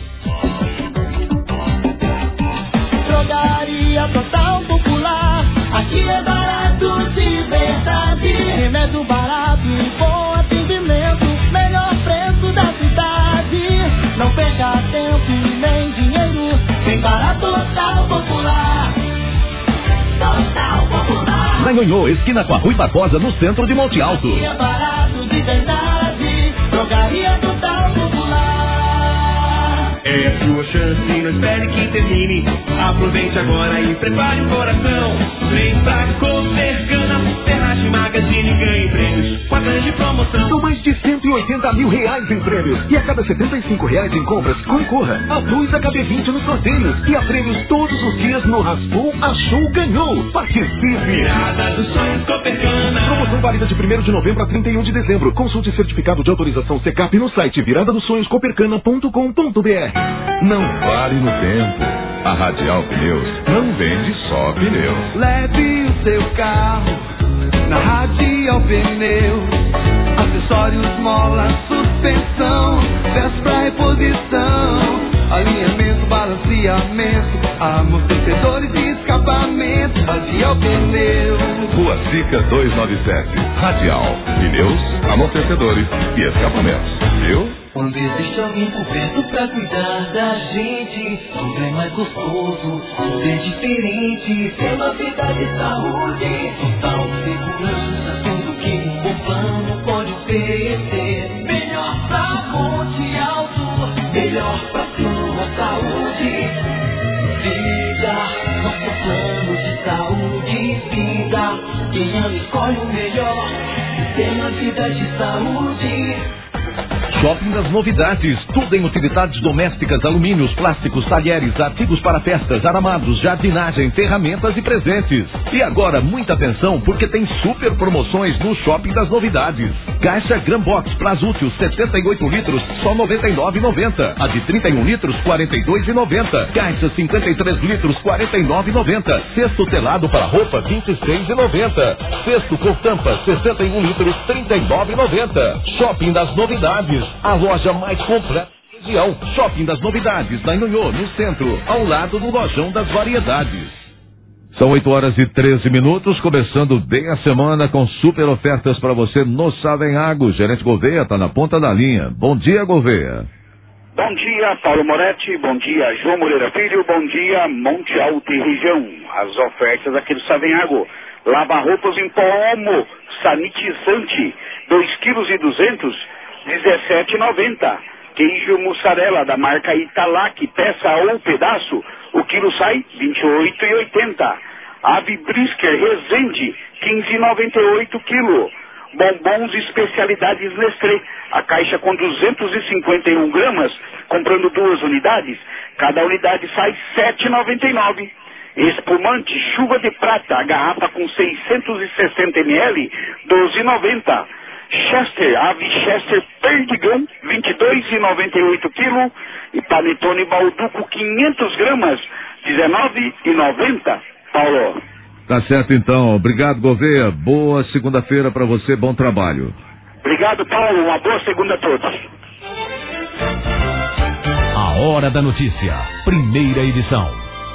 Drogaria Total Popular, aqui é barato de verdade. Remédio barato e bom atendimento, melhor preço da cidade. Não perca tempo nem dinheiro, vem para Total Popular. Total Popular. Na Nhonhô, esquina com a Rui Barbosa, no centro de Monte Alto. Aqui é barato de verdade, Drogaria Total Popular. É a sua chance, não espere que termine. Aproveite agora e prepare o coração. Vem pra Copercana, Ferragem Magazine, ganhe prêmios com a grande promoção. São mais de 180 mil reais em prêmios. E a cada R$75 em compras, concorra a 2 HB20 nos sorteios. E a prêmios todos os dias no Raspou, Achou, Ganhou. Participe! Virada dos sonhos Copercana. Promoção válida de 1º de novembro a 31 de dezembro. Consulte certificado de autorização Secap no site viradadosonhoscopercana.com.br. Não pare no tempo. A Radial Pneus não vende só pneus. Leve o seu carro na Radial Pneus. Acessórios, mola, suspensão, peças pra reposição, alinhamento, balanceamento, amortecedores e escapamento. Radial Pneus. Rua Sica 297. Radial Pneus, amortecedores e escapamentos. Viu? Quando existe alguém por perto pra cuidar da gente, tudo é mais gostoso, tudo é diferente. Pela vida de saúde, total segurança, tudo que um bom plano pode oferecer. Melhor pra Monte Alto, melhor pra sua saúde. Siga nosso plano de saúde, siga. Quem ama escolhe o melhor, tem a vida de saúde. Shopping das Novidades, tudo em utilidades domésticas, alumínios, plásticos, talheres, artigos para festas, aramados, jardinagem, ferramentas e presentes. E agora, muita atenção, porque tem super promoções no Shopping das Novidades. Caixa Grambox Plasútil, 78 litros, só R$ 99,90. A de 31 litros, R$ 42,90. Caixa 53 litros, R$ 49,90. Cesto telado para roupa, R$ 26,90. Cesto com tampa, 61 litros, R$ 39,90. Shopping das Novidades, a loja mais completa da região. Shopping das Novidades, na Nhonhô, no centro, ao lado do Lojão das Variedades. São 8h13, começando bem a semana com super ofertas para você no Savenhago. Gerente Gouveia está na ponta da linha. Bom dia, Gouveia. Bom dia, Paulo Moretti. Bom dia, João Moreira Filho. Bom dia, Monte Alto e região. As ofertas aqui do Savenhago. Lava-roupas em pó Omo, sanitizante, 2,2 kg, R$17,90. Queijo mussarela da marca Italac, peça ou pedaço, o quilo sai R$28,80. Ave Brisker Resende, R$15,98 quilo. Bombons especialidades Nestlé, a caixa com 251 gramas, comprando 2 unidades, cada unidade sai R$7,99. Espumante Chuva de Prata, a garrafa com 660 ml, R$12,90. Chester, ave Chester Perdigão, R$22,98 quilo. E panetone Balduco, 500 gramas, R$19,90. Paulo. Tá certo então. Obrigado, Gouveia. Boa segunda-feira para você. Bom trabalho. Obrigado, Paulo. Uma boa segunda a todos. A Hora da Notícia. Primeira edição.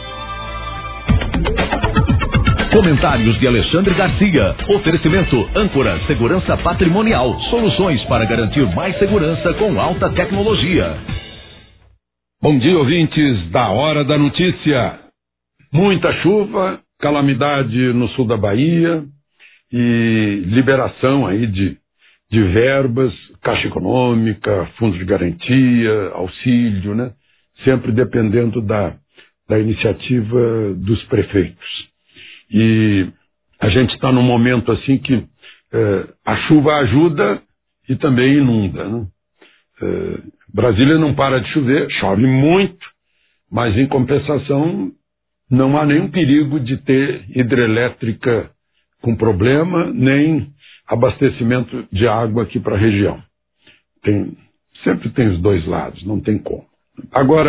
Comentários de Alexandre Garcia. Oferecimento Âncora Segurança Patrimonial. Soluções para garantir mais segurança com alta tecnologia. Bom dia, ouvintes da Hora da Notícia. Muita chuva, calamidade no sul da Bahia e liberação aí de verbas, Caixa Econômica, Fundo de Garantia, auxílio, né? Sempre dependendo da iniciativa dos prefeitos. E a gente está num momento assim que a chuva ajuda e também inunda, né? Brasília não para de chover, chove muito, mas em compensação não há nenhum perigo de ter hidrelétrica com problema, nem abastecimento de água aqui para a região. Sempre tem os dois lados, não tem como. Agora,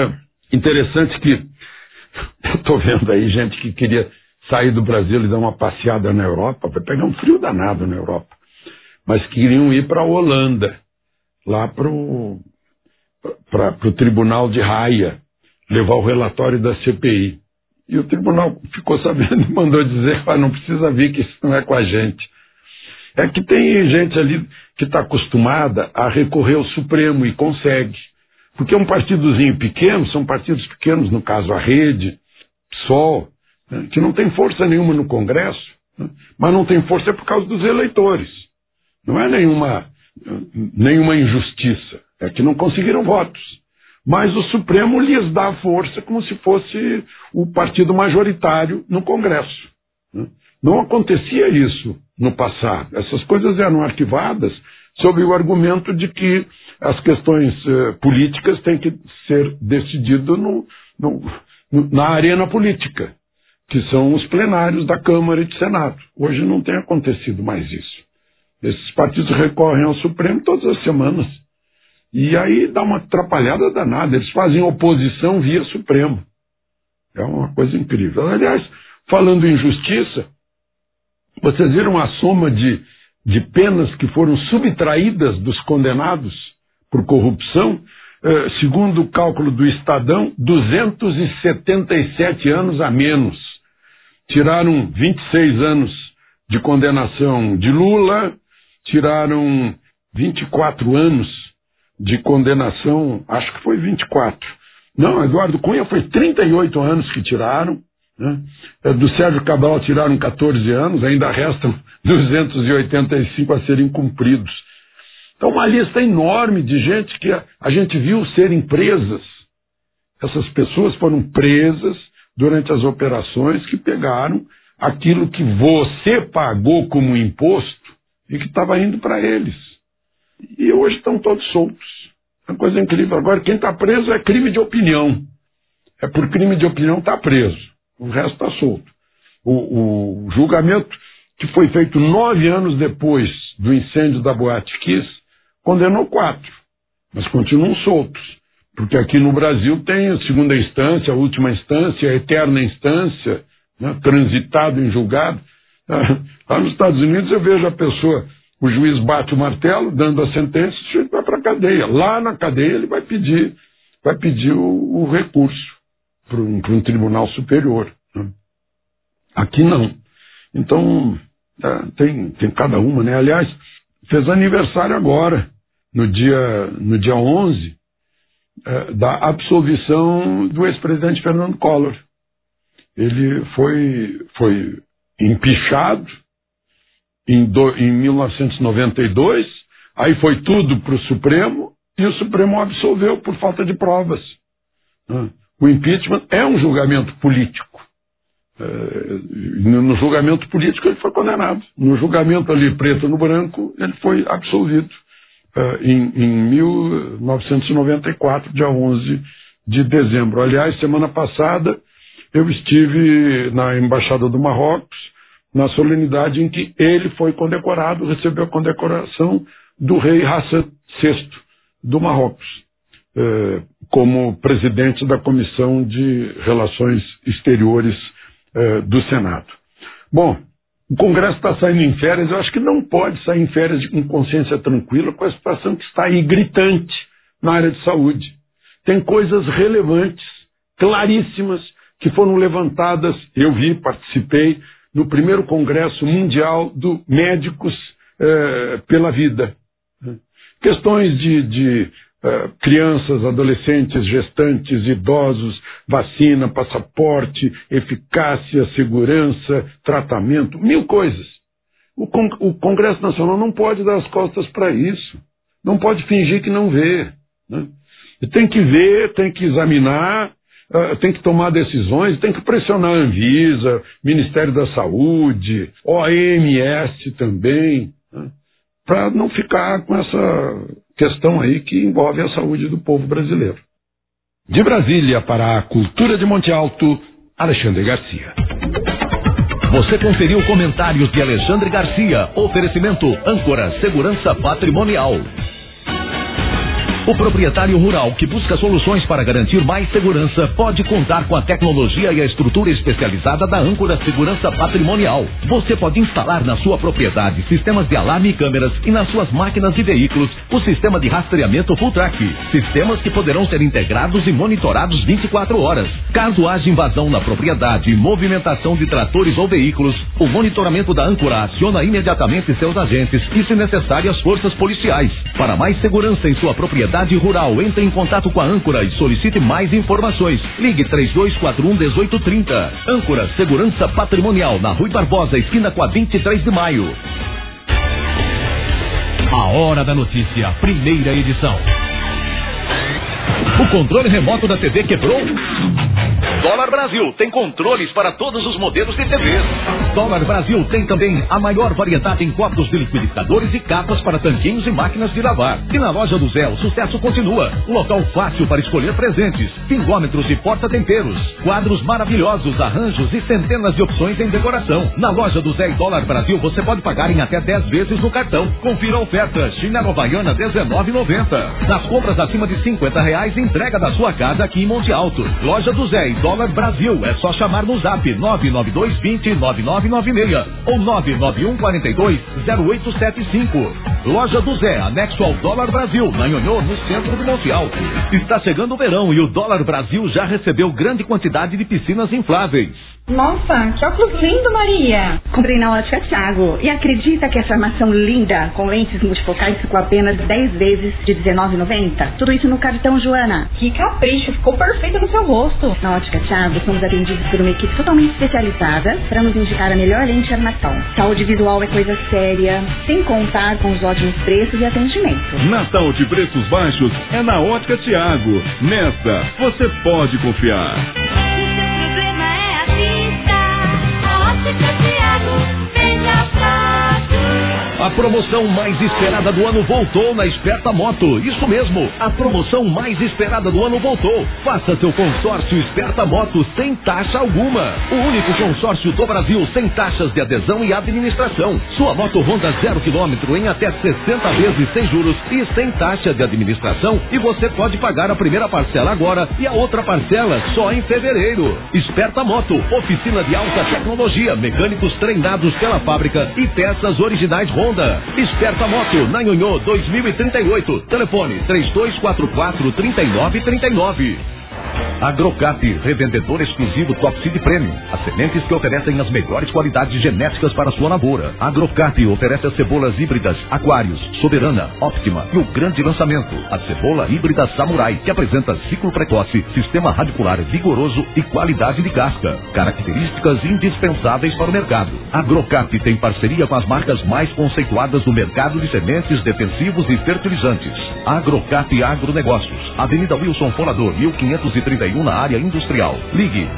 Interessante que eu estou vendo aí gente que queria sair do Brasil e dar uma passeada na Europa, vai pegar um frio danado na Europa, mas queriam ir para a Holanda, lá para o Tribunal de Haia, levar o relatório da CPI. E o tribunal ficou sabendo e mandou dizer, não precisa vir, que isso não é com a gente. É que tem gente ali que está acostumada a recorrer ao Supremo e consegue. Porque é um partidozinho pequeno, são partidos pequenos, no caso a Rede, PSOL, né, que não tem força nenhuma no Congresso, né, mas não tem força por causa dos eleitores. Não é nenhuma injustiça, é que não conseguiram votos. Mas o Supremo lhes dá força como se fosse o partido majoritário no Congresso. Né. Não acontecia isso no passado. Essas coisas eram arquivadas sob o argumento de que as questões políticas têm que ser decididas na arena política, que são os plenários da Câmara e do Senado. Hoje não tem acontecido mais isso. Esses partidos recorrem ao Supremo todas as semanas. E aí dá uma atrapalhada danada. Eles fazem oposição via Supremo. É uma coisa incrível. Aliás, falando em justiça, vocês viram a soma de penas que foram subtraídas dos condenados por corrupção? Segundo o cálculo do Estadão, 277 anos a menos. Tiraram 26 anos de condenação de Lula, tiraram 24 anos de condenação, acho que foi 24. Não, Eduardo Cunha foi 38 anos que tiraram, né? Do Sérgio Cabral tiraram 14 anos, ainda restam 285 a serem cumpridos. Então, uma lista enorme de gente que a gente viu serem presas. Essas pessoas foram presas durante as operações que pegaram aquilo que você pagou como imposto e que estava indo para eles. E hoje estão todos soltos. É uma coisa incrível. Agora, quem está preso é crime de opinião. É por crime de opinião está preso. O resto está solto. O julgamento que foi feito 9 anos depois do incêndio da Boate Kiss condenou 4, mas continuam soltos. Porque aqui no Brasil tem a segunda instância, a última instância, a eterna instância, né, transitado em julgado. Lá nos Estados Unidos eu vejo a pessoa, o juiz bate o martelo, dando a sentença, o sujeito vai para a cadeia. Lá na cadeia ele vai pedir o recurso para um tribunal superior. Né? Aqui não. Então, tem cada uma, né? Aliás, fez aniversário agora, no dia 11, da absolvição do ex-presidente Fernando Collor. Ele foi empichado em 1992, aí foi tudo para o Supremo, e o Supremo absolveu por falta de provas. O impeachment é um julgamento político. No julgamento político ele foi condenado. No julgamento ali preto no branco, ele foi absolvido. Em 1994, dia 11 de dezembro. Aliás, semana passada, eu estive na Embaixada do Marrocos, na solenidade em que ele foi condecorado, recebeu a condecoração do rei Hassan VI do Marrocos, como presidente da Comissão de Relações Exteriores do Senado. Bom, o Congresso está saindo em férias, eu acho que não pode sair em férias com consciência tranquila com a situação que está aí gritante na área de saúde. Tem coisas relevantes, claríssimas, que foram levantadas, eu participei, no primeiro Congresso Mundial do Médicos pela Vida. Questões de crianças, adolescentes, gestantes, idosos, vacina, passaporte, eficácia, segurança, tratamento, 1000 coisas. O Congresso Nacional não pode dar as costas para isso. Não pode fingir que não vê. Né? Tem que ver, tem que examinar, tem que tomar decisões, tem que pressionar a Anvisa, Ministério da Saúde, OMS também, né? Para não ficar com essa questão aí que envolve a saúde do povo brasileiro. De Brasília para a Cultura de Monte Alto, Alexandre Garcia. Você conferiu comentários de Alexandre Garcia. Oferecimento Âncora Segurança Patrimonial. O proprietário rural que busca soluções para garantir mais segurança pode contar com a tecnologia e a estrutura especializada da Âncora Segurança Patrimonial. Você pode instalar na sua propriedade sistemas de alarme e câmeras e nas suas máquinas e veículos o sistema de rastreamento Full Track. Sistemas que poderão ser integrados e monitorados 24 horas. Caso haja invasão na propriedade e movimentação de tratores ou veículos, o monitoramento da Âncora aciona imediatamente seus agentes e, se necessário, as forças policiais. Para mais segurança em sua propriedade rural, entre em contato com a Âncora e solicite mais informações. Ligue 3241-1830. Âncora Segurança Patrimonial, na Rui Barbosa, esquina com a 23 de maio. A Hora da Notícia, primeira edição. O controle remoto da TV quebrou? Dólar Brasil tem controles para todos os modelos de TVs. Dólar Brasil tem também a maior variedade em copos de liquidificadores e capas para tanquinhos e máquinas de lavar. E na loja do Zé, o sucesso continua. Um local fácil para escolher presentes, pingômetros e porta-temperos, quadros maravilhosos, arranjos e centenas de opções em decoração. Na loja do Zé e Dólar Brasil você pode pagar em até 10 vezes no cartão. Confira a oferta. Chinelo Havaiana R$19,90. Nas compras acima de R$50, entrega da sua casa aqui em Monte Alto. Loja do Zé e Dólar Brasil. É só chamar no zap 99220-9996 ou 99142-0875. Loja do Zé, anexo ao Dólar Brasil, na Nhonhô, no centro de Monte Alto. Está chegando o verão e o Dólar Brasil já recebeu grande quantidade de piscinas infláveis. Nossa, que óculos lindo, Maria! Comprei na Ótica Thiago e acredita que essa armação linda com lentes multifocais ficou apenas 10 vezes de R$19,90? Tudo isso no cartão, Joana. Que capricho, ficou perfeito no seu rosto. Na Ótica Thiago somos atendidos por uma equipe totalmente especializada para nos indicar a melhor lente de armação. Saúde visual é coisa séria, sem contar com os ótimos preços e atendimento. Natal de preços baixos é na Ótica Thiago. Nesta, você pode confiar. A promoção mais esperada do ano voltou na Esperta Moto. Isso mesmo, a promoção mais esperada do ano voltou. Faça seu consórcio Esperta Moto sem taxa alguma. O único consórcio do Brasil sem taxas de adesão e administração. Sua moto Honda 0 km em até 60 vezes sem juros e sem taxa de administração. E você pode pagar a primeira parcela agora e a outra parcela só em fevereiro. Esperta Moto, oficina de alta tecnologia, mecânicos treinados pela fábrica e peças originais Honda. Esperta Moto, na Nhonhô 2038. Telefone 3244-3939. Agrocap, revendedor exclusivo Top Seed Premium. As sementes que oferecem as melhores qualidades genéticas para sua lavoura. Agrocap oferece as cebolas híbridas Aquários, Soberana, Optima e o grande lançamento, a cebola híbrida Samurai, que apresenta ciclo precoce, sistema radicular vigoroso e qualidade de casca. Características indispensáveis para o mercado. Agrocap tem parceria com as marcas mais conceituadas do mercado de sementes, defensivos e fertilizantes. Agrocap Agronegócios, Avenida Wilson Folador, 1531 na área industrial. Ligue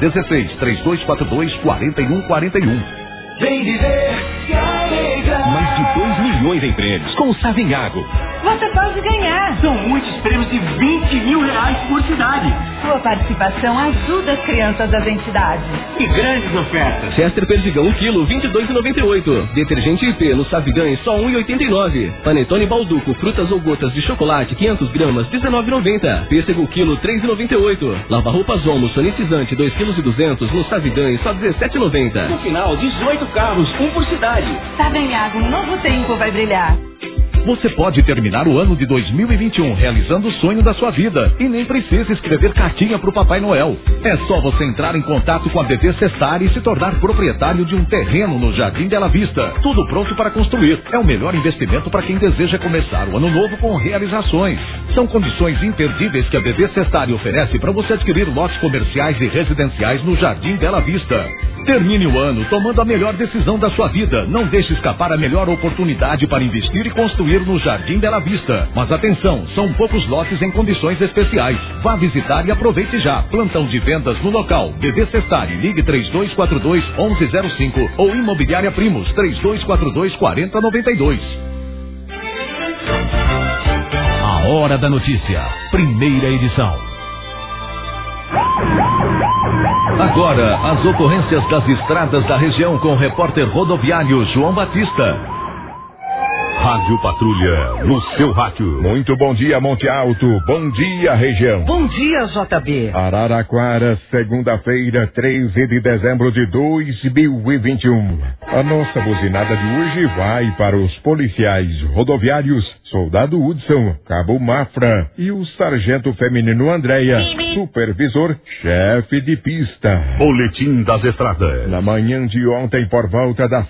16-3242-4141. Vem viver, se alegrar. Mais de 2 milhões em prêmios com o Savenhago. Você pode ganhar. São muitos prêmios de R$20 mil por cidade. Sua participação ajuda as crianças das entidades. Que grandes ofertas. Chester Perdigão 1 kg, R$22,98. Detergente IP no Savigães, só R$1,89. Panetone Balduco, frutas ou gotas de chocolate, 500 gramas, R$19,90. Pêssego quilo, R$3,98. Lava-roupas Omo, sanitizante, 2,2 kg no Savigães, só R$17,90. No final, 18 carros, um por cidade. Savenhago, um novo tempo vai brilhar. Você pode terminar o ano de 2021 realizando o sonho da sua vida e nem precisa escrever cartinha para o Papai Noel. É só você entrar em contato com a BV Cestar e se tornar proprietário de um terreno no Jardim Bela Vista. Tudo pronto para construir. É o melhor investimento para quem deseja começar o ano novo com realizações. São condições imperdíveis que a BV Cestar oferece para você adquirir lotes comerciais e residenciais no Jardim Bela Vista. Termine o ano tomando a melhor decisão da sua vida. Não deixe escapar a melhor oportunidade para investir e construir no Jardim Bela Vista. Mas atenção, são poucos lotes em condições especiais. Vá visitar e aproveite já. Plantão de vendas no local. BV Cestari, ligue 3242-1105 ou Imobiliária Primos, 3242-4092. A Hora da Notícia, primeira edição. Agora, as ocorrências das estradas da região com o repórter rodoviário João Batista. Rádio Patrulha, no seu rádio. Muito bom dia, Monte Alto. Bom dia, região. Bom dia, JB. Araraquara, segunda-feira, 13 de dezembro de 2021. A nossa buzinada de hoje vai para os policiais rodoviários, Soldado Hudson, Cabo Mafra e o Sargento Feminino Andréia, supervisor, chefe de pista. Boletim das Estradas. Na manhã de ontem, por volta das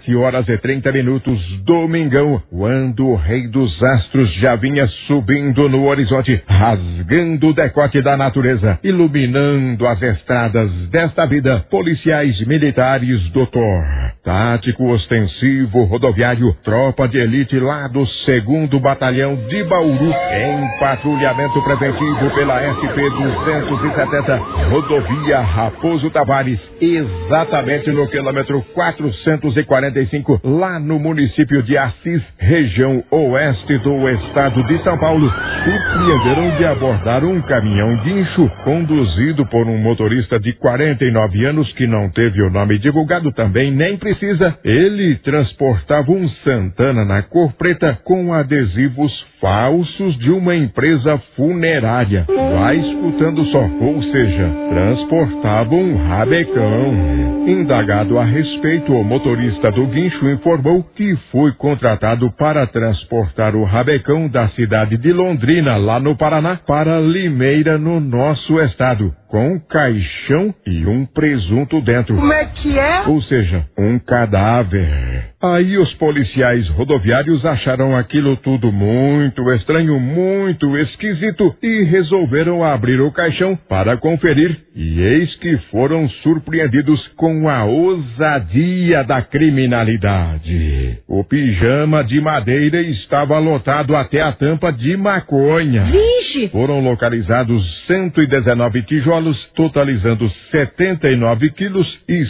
7h30, domingão, quando o rei dos astros já vinha subindo no horizonte, rasgando o decote da natureza, iluminando as estradas desta vida, policiais militares do TOR, tático ostensivo rodoviário, tropa de elite lá do 2º Batalhão de Bauru, em patrulhamento preventivo pela SP-270, rodovia Raposo Tavares, exatamente no quilômetro 445, lá no município de Assis, região oeste do estado de São Paulo, surpreenderam de abordar um caminhão guincho conduzido por um motorista de 49 anos que não teve o nome divulgado, também nem precisa. Ele transportava um Santana na cor preta com adesivos falsos de uma empresa funerária. Vai escutando só, ou seja, transportava um rabecão. Indagado a respeito, o motorista do guincho informou que foi contratado para transportar o rabecão da cidade de Londrina, lá no Paraná, para Limeira, no nosso estado, com um caixão e um presunto dentro. Como é que é? Ou seja, um cadáver. Aí os policiais rodoviários acharam aquilo tudo muito estranho, muito esquisito e resolveram abrir o caixão para conferir. E eis que foram surpreendidos com a ousadia da criminalidade. O pijama de madeira estava lotado até a tampa de maconha. Vixe! Foram localizados 119 tijolos, totalizando 79 quilos e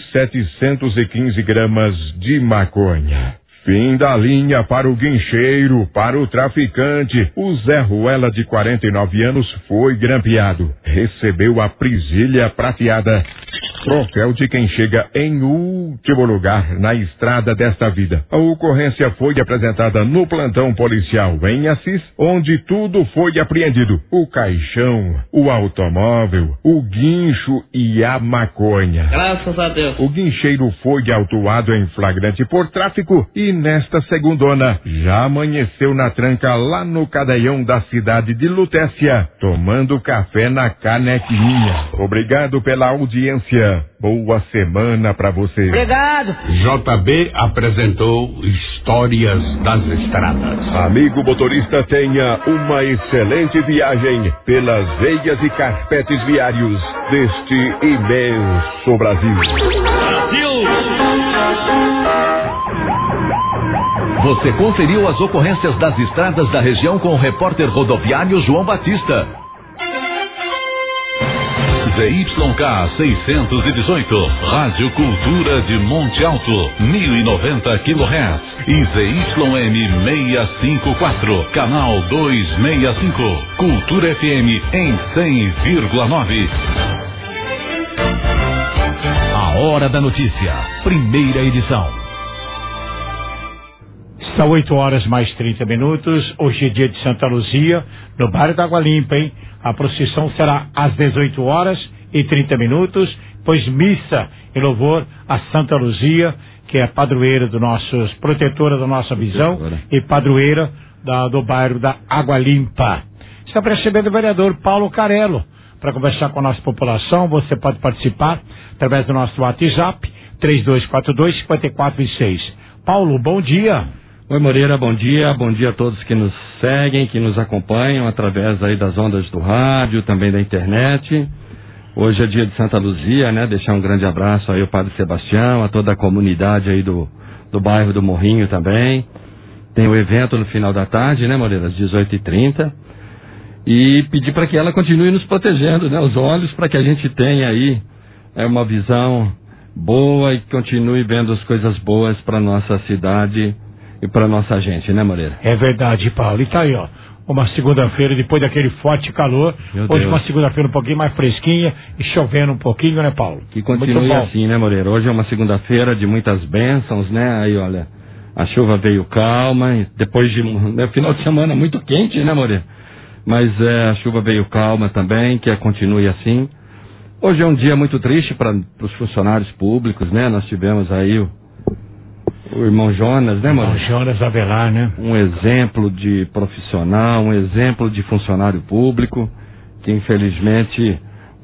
715 gramas de maconha. Fim da linha para o guincheiro, para o traficante. O Zé Ruela, de 49 anos, foi grampeado. Recebeu a prisilha prateada, troféu de quem chega em último lugar na estrada desta vida. A ocorrência foi apresentada no plantão policial em Assis, onde tudo foi apreendido: o caixão, o automóvel, o guincho e a maconha. Graças a Deus. O guincheiro foi autuado em flagrante por tráfico e nesta segundona já amanheceu na tranca lá no cadeião da cidade de Lutécia, tomando café na canequinha. Obrigado pela audiência. Boa semana pra você. Obrigado. JB apresentou Histórias das Estradas. Amigo motorista, tenha uma excelente viagem pelas veias e carpetes viários deste imenso Brasil. Você conferiu as ocorrências das estradas da região com o repórter rodoviário João Batista. ZYK 618, Rádio Cultura de Monte Alto, 1090 kHz. E ZYM 654, canal 265, Cultura FM em 100,9. A Hora da Notícia, primeira edição. São 8h mais 30 minutos. Hoje é dia de Santa Luzia, no bairro da Água Limpa, hein? A procissão será às 18h30, pois missa em louvor a Santa Luzia, que é padroeira dos nossos, protetora da nossa visão e padroeira do bairro da Água Limpa. Está recebendo o vereador Paulo Carello para conversar com a nossa população. Você pode participar através do nosso WhatsApp 3242-5426. Paulo, bom dia. Oi, Moreira, bom dia a todos que nos seguem, que nos acompanham através aí das ondas do rádio, também da internet. Hoje é dia de Santa Luzia, né? Deixar um grande abraço aí ao Padre Sebastião, a toda a comunidade aí do bairro do Morrinho também. Tem o evento no final da tarde, né, Moreira, às 18h30. E pedir para que ela continue nos protegendo, né? Os olhos, para que a gente tenha aí uma visão boa e continue vendo as coisas boas para nossa cidade e para nossa gente, né, Moreira? É verdade, Paulo. E tá aí, ó. Uma segunda-feira, depois daquele forte calor. Hoje uma segunda-feira um pouquinho mais fresquinha e chovendo um pouquinho, né, Paulo? Que continue assim, né, Moreira? Hoje é uma segunda-feira de muitas bênçãos, né? Aí, olha, A chuva veio calma, depois de final de semana muito quente, né, Moreira? Mas a chuva veio calma também, que continue assim. Hoje é um dia muito triste para os funcionários públicos, né? Nós tivemos aí o irmão Jonas, né, Moreira? Irmão Jonas Avelar, né? Um exemplo de profissional, um exemplo de funcionário público, que infelizmente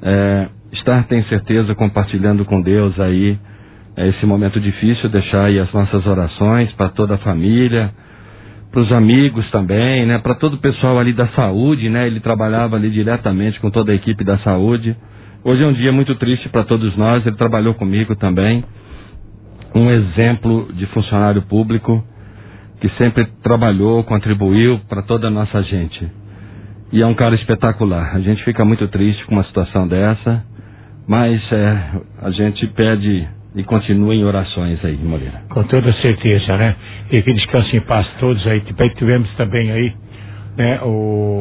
está, tenho certeza, compartilhando com Deus aí esse momento difícil, deixar aí as nossas orações para toda a família, para os amigos também, né? Para todo o pessoal ali da saúde, né? Ele trabalhava ali diretamente com toda a equipe da saúde. Hoje é um dia muito triste para todos nós, ele trabalhou comigo também. Um exemplo de funcionário público que sempre trabalhou, contribuiu para toda a nossa gente. E é um cara espetacular. A gente fica muito triste com uma situação dessa, mas a gente pede e continua em orações aí, Moreira. Com toda certeza, né? E que descanse em paz todos aí. Tivemos também aí, né, o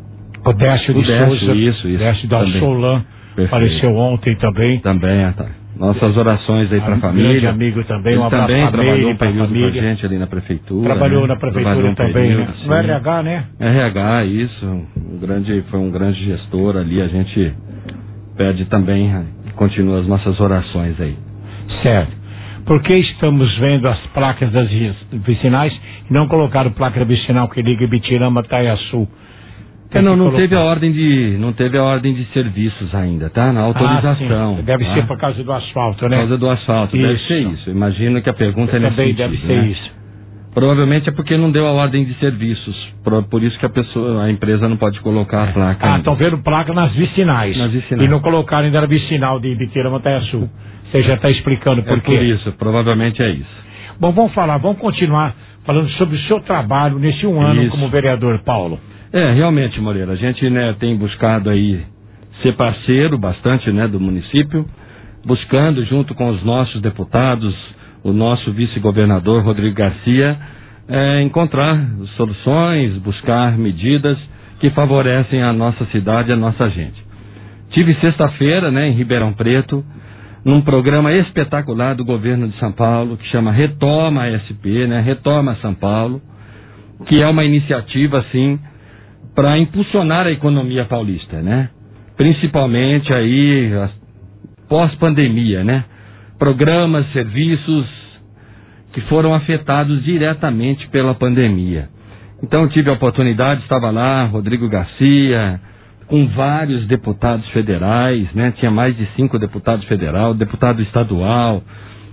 Décio de Souza. Isso. Décio da Solan. Apareceu ontem também. Também, tá. Nossas orações aí para a família. Grande amigo também, ele um abraço também trabalhou um pra período família. com a gente ali na prefeitura. Trabalhou, né? na prefeitura também, né? No RH, né? RH, isso. Foi um grande gestor ali. A gente pede também, continua as nossas orações aí. Certo. Por que estamos vendo as placas das vicinais e não colocaram placa vicinal que liga Ibitirama, Taiaçu? Não teve a ordem de serviços ainda, tá? Na autorização. Sim. Deve ser por causa do asfalto, né? Por causa do asfalto, deve ser isso. Imagino que a pergunta é nesse sentido, deve ser isso. Provavelmente é porque não deu a ordem de serviços. Por isso que a empresa não pode colocar a placa. Estão vendo placa nas vicinais. E não colocaram ainda a vicinal de Ibitirama, Taiaçu. Você já está explicando por quê. Por isso, provavelmente é isso. Bom, vamos continuar falando sobre o seu trabalho nesse ano como vereador, Paulo. Realmente, Moreira, a gente, né, tem buscado aí ser parceiro bastante, né, do município, buscando junto com os nossos deputados, o nosso vice-governador Rodrigo Garcia, encontrar soluções, buscar medidas que favorecem a nossa cidade e a nossa gente. Tive sexta-feira, né, em Ribeirão Preto, num programa espetacular do governo de São Paulo, que chama Retoma SP, né, Retoma São Paulo, que é uma iniciativa, assim, para impulsionar a economia paulista, né? Principalmente aí pós-pandemia, né? Programas, serviços que foram afetados diretamente pela pandemia. Então tive a oportunidade, estava lá, Rodrigo Garcia, com vários deputados federais, né? Tinha mais de 5 deputados federais, deputado estadual,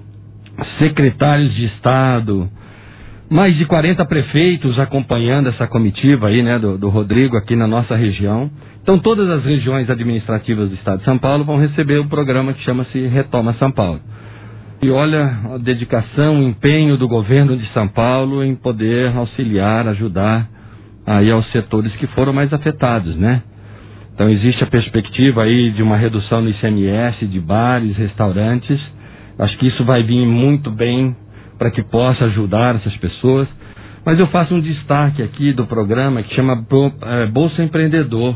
secretários de Estado, mais de 40 prefeitos acompanhando essa comitiva aí, né, do Rodrigo aqui na nossa região. Então todas as regiões administrativas do estado de São Paulo vão receber um programa que chama-se Retoma São Paulo. E olha a dedicação, o empenho do governo de São Paulo em poder auxiliar, ajudar aí aos setores que foram mais afetados, né? Então existe a perspectiva aí de uma redução no ICMS de bares, restaurantes. Acho que isso vai vir muito bem para que possa ajudar essas pessoas. Mas eu faço um destaque aqui do programa que chama Bolsa Empreendedor,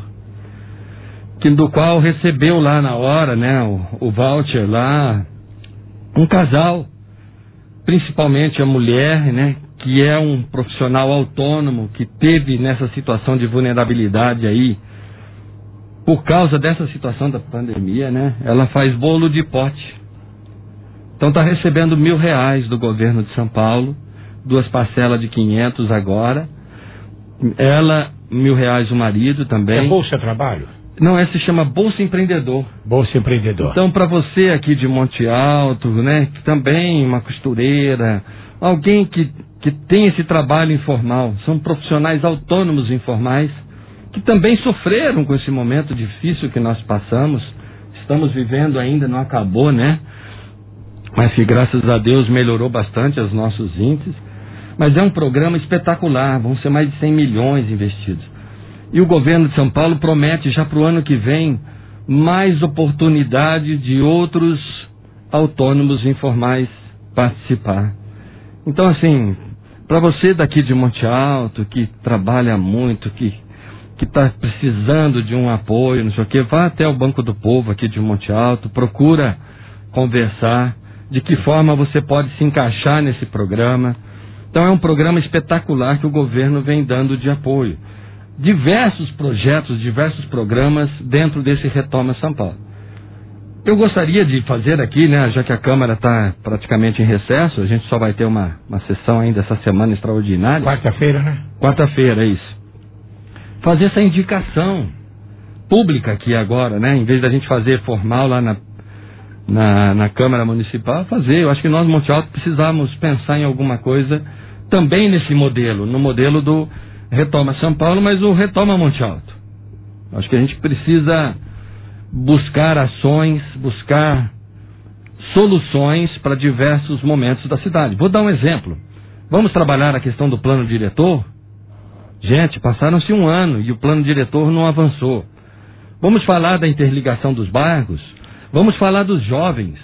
do qual recebeu lá na hora, né, o voucher lá, um casal, principalmente a mulher, né, que é um profissional autônomo, que teve nessa situação de vulnerabilidade aí, por causa dessa situação da pandemia, né, ela faz bolo de pote. Então está recebendo R$1.000 do governo de São Paulo, 2 parcelas de 500 agora. Ela, R$1.000 o marido também. É Bolsa Trabalho? Não, essa se chama Bolsa Empreendedor. Bolsa Empreendedor. Então para você aqui de Monte Alto, né, que também uma costureira, alguém que tem esse trabalho informal, são profissionais autônomos informais, que também sofreram com esse momento difícil que nós passamos, estamos vivendo ainda, não acabou, né? Mas que graças a Deus melhorou bastante os nossos índices. Mas é um programa espetacular, vão ser mais de 100 milhões investidos. E o governo de São Paulo promete já para o ano que vem mais oportunidade de outros autônomos informais participar. Então assim, para você daqui de Monte Alto, que trabalha muito, que está precisando de um apoio, não sei o que, vá até o Banco do Povo aqui de Monte Alto, procura conversar de que forma você pode se encaixar nesse programa, Então é um programa espetacular que o governo vem dando de apoio. Diversos projetos, diversos programas dentro desse Retoma São Paulo. Eu gostaria de fazer aqui, né, já que a Câmara está praticamente em recesso, a gente só vai ter uma sessão ainda essa semana extraordinária. Quarta-feira, né? Quarta-feira, é isso. Fazer essa indicação pública aqui agora, né? Em vez da gente fazer formal lá na Câmara Municipal, fazer. Eu acho que nós, Monte Alto, precisamos pensar em alguma coisa também nesse modelo, no modelo do Retoma São Paulo, mas o Retoma Monte Alto. Acho que a gente precisa buscar ações, buscar soluções para diversos momentos da cidade. Vou dar um exemplo. Vamos trabalhar a questão do plano diretor? Gente, passaram-se 1 ano e o plano diretor não avançou. Vamos falar da interligação dos bairros? Vamos falar dos jovens.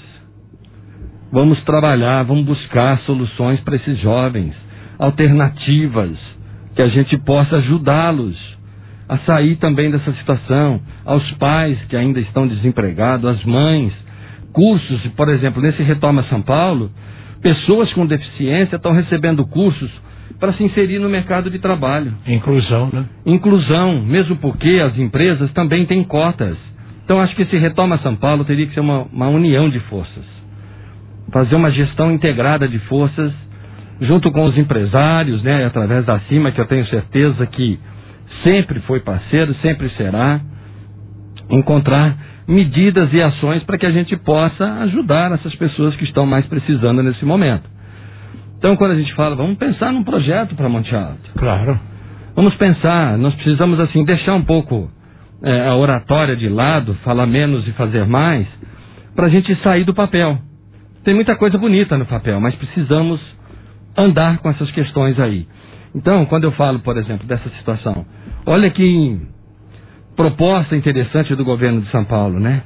Vamos trabalhar, vamos buscar soluções para esses jovens, alternativas, que a gente possa ajudá-los a sair também dessa situação, aos pais que ainda estão desempregados, às mães, cursos, por exemplo, nesse Retoma São Paulo, pessoas com deficiência estão recebendo cursos para se inserir no mercado de trabalho. Inclusão, né? Inclusão, mesmo porque as empresas também têm cotas. Então acho que esse Retoma São Paulo teria que ser uma união de forças. Fazer uma gestão integrada de forças, junto com os empresários, né, através da CIMA, que eu tenho certeza que sempre foi parceiro, sempre será, encontrar medidas e ações para que a gente possa ajudar essas pessoas que estão mais precisando nesse momento. Então, quando a gente fala, vamos pensar num projeto para Monte Alto. Claro. Vamos pensar, nós precisamos assim deixar um pouco a oratória de lado, falar menos e fazer mais, para a gente sair do papel. Tem muita coisa bonita no papel, mas precisamos andar com essas questões aí. Então, quando eu falo, por exemplo, dessa situação, olha que proposta interessante do governo de São Paulo, né?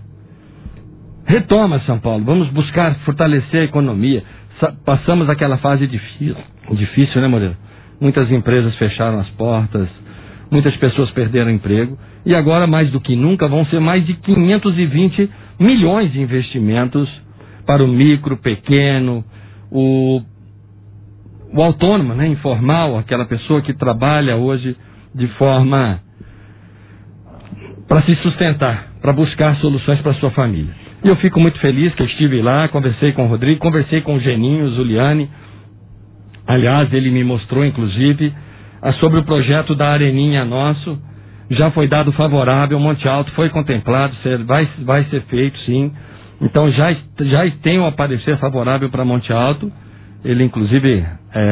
Retoma São Paulo, vamos buscar fortalecer a economia. Passamos aquela fase difícil, né, Moreira? Muitas empresas fecharam as portas, muitas pessoas perderam emprego, e agora, mais do que nunca, vão ser mais de 520 milhões de investimentos para o micro, pequeno, o autônomo, né, informal, aquela pessoa que trabalha hoje de forma para se sustentar, para buscar soluções para a sua família. E eu fico muito feliz que eu estive lá, conversei com o Rodrigo, conversei com o Geninho, o Zuliani. Aliás, ele me mostrou, inclusive, sobre o projeto da Areninha nosso. Já foi dado favorável, Monte Alto foi contemplado, vai ser feito, sim. Então, já tem um parecer favorável para Monte Alto. Ele, inclusive,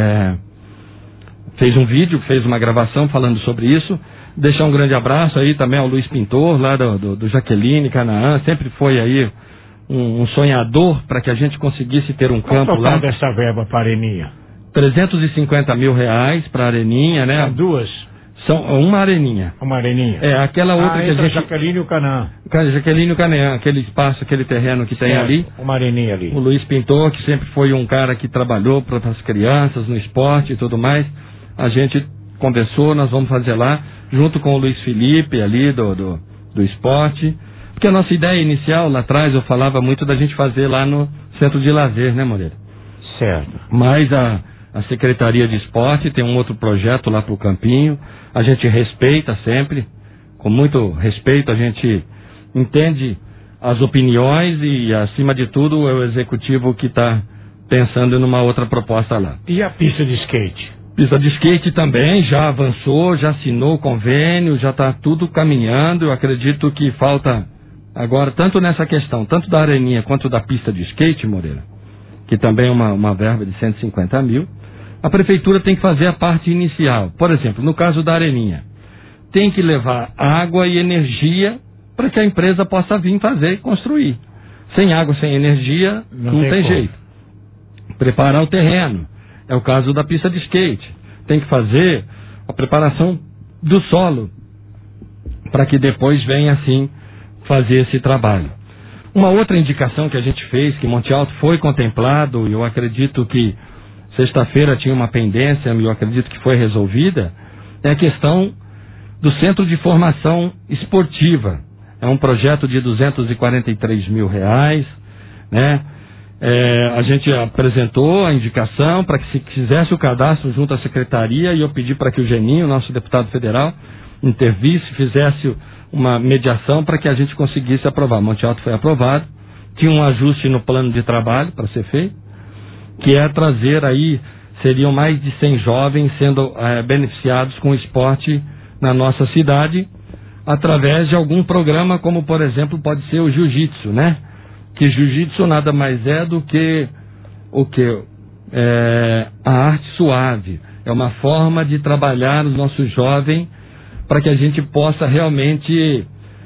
fez um vídeo, fez uma gravação falando sobre isso. Deixar um grande abraço aí também ao Luiz Pintor, lá do Jaqueline, Canaã. Sempre foi aí um sonhador para que a gente conseguisse ter um campo lá. Qual dessa verba para a Areninha? 350 mil reais para a Areninha, né? São duas? São uma Areninha. Uma Areninha. Aquela outra que a gente... Jaqueline e o Canaã. Jaqueline e o Canaã, aquele espaço, aquele terreno que tem ali. Uma Areninha ali. O Luiz Pintor, que sempre foi um cara que trabalhou para as crianças, no esporte e tudo mais. A gente conversou, nós vamos fazer lá, junto com o Luiz Felipe ali do esporte. Porque a nossa ideia inicial, lá atrás, eu falava muito da gente fazer lá no Centro de Lazer, né, Moreira? Certo. Mas a Secretaria de Esporte tem um outro projeto lá para o Campinho. A gente respeita sempre, com muito respeito, a gente entende as opiniões e, acima de tudo, é o executivo que está pensando numa outra proposta lá. E a pista de skate? Pista de skate também já avançou, já assinou o convênio, já está tudo caminhando. Eu acredito que falta agora, tanto nessa questão, tanto da Areninha quanto da pista de skate, Moreira, que também é uma verba de 150 mil, a prefeitura tem que fazer a parte inicial. Por exemplo, no caso da Areninha, tem que levar água e energia para que a empresa possa vir fazer e construir. Sem água, sem energia, não tem jeito. Preparar o terreno. É o caso da pista de skate. Tem que fazer a preparação do solo para que depois venha, assim, fazer esse trabalho. Uma outra indicação que a gente fez, que Monte Alto foi contemplado, e eu acredito que sexta-feira tinha uma pendência, e eu acredito que foi resolvida, é a questão do Centro de Formação Esportiva. É um projeto de 243 mil reais, né? A gente apresentou a indicação para que se fizesse o cadastro junto à secretaria e eu pedi para que o Geninho, nosso deputado federal, intervisse, fizesse uma mediação para que a gente conseguisse aprovar. Monte Alto foi aprovado, tinha um ajuste no plano de trabalho para ser feito, que é trazer aí, seriam mais de 100 jovens sendo beneficiados com o esporte na nossa cidade, através de algum programa, como por exemplo pode ser o jiu-jitsu, né? Que jiu-jitsu nada mais é do que a arte suave. É uma forma de trabalhar os nossos jovens para que a gente possa realmente,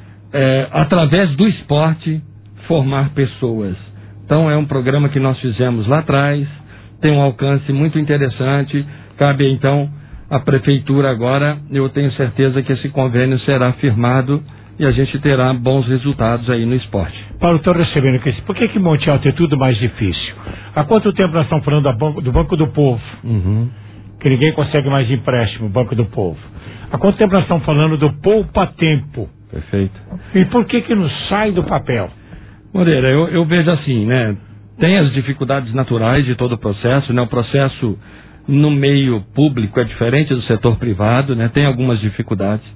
através do esporte, formar pessoas. Então é um programa que nós fizemos lá atrás, tem um alcance muito interessante. Cabe então à prefeitura agora, eu tenho certeza que esse convênio será firmado e a gente terá bons resultados aí no esporte. Paulo, estou recebendo aqui. Por que Monte Alto é tudo mais difícil? Há quanto tempo nós estamos falando do Banco do Povo? Uhum. Que ninguém consegue mais empréstimo, Banco do Povo. Há quanto tempo nós estamos falando do poupa-tempo? Perfeito. E por que não sai do papel? Moreira, eu vejo assim, né? Tem as dificuldades naturais de todo o processo, né? O processo no meio público é diferente do setor privado, né? Tem algumas dificuldades.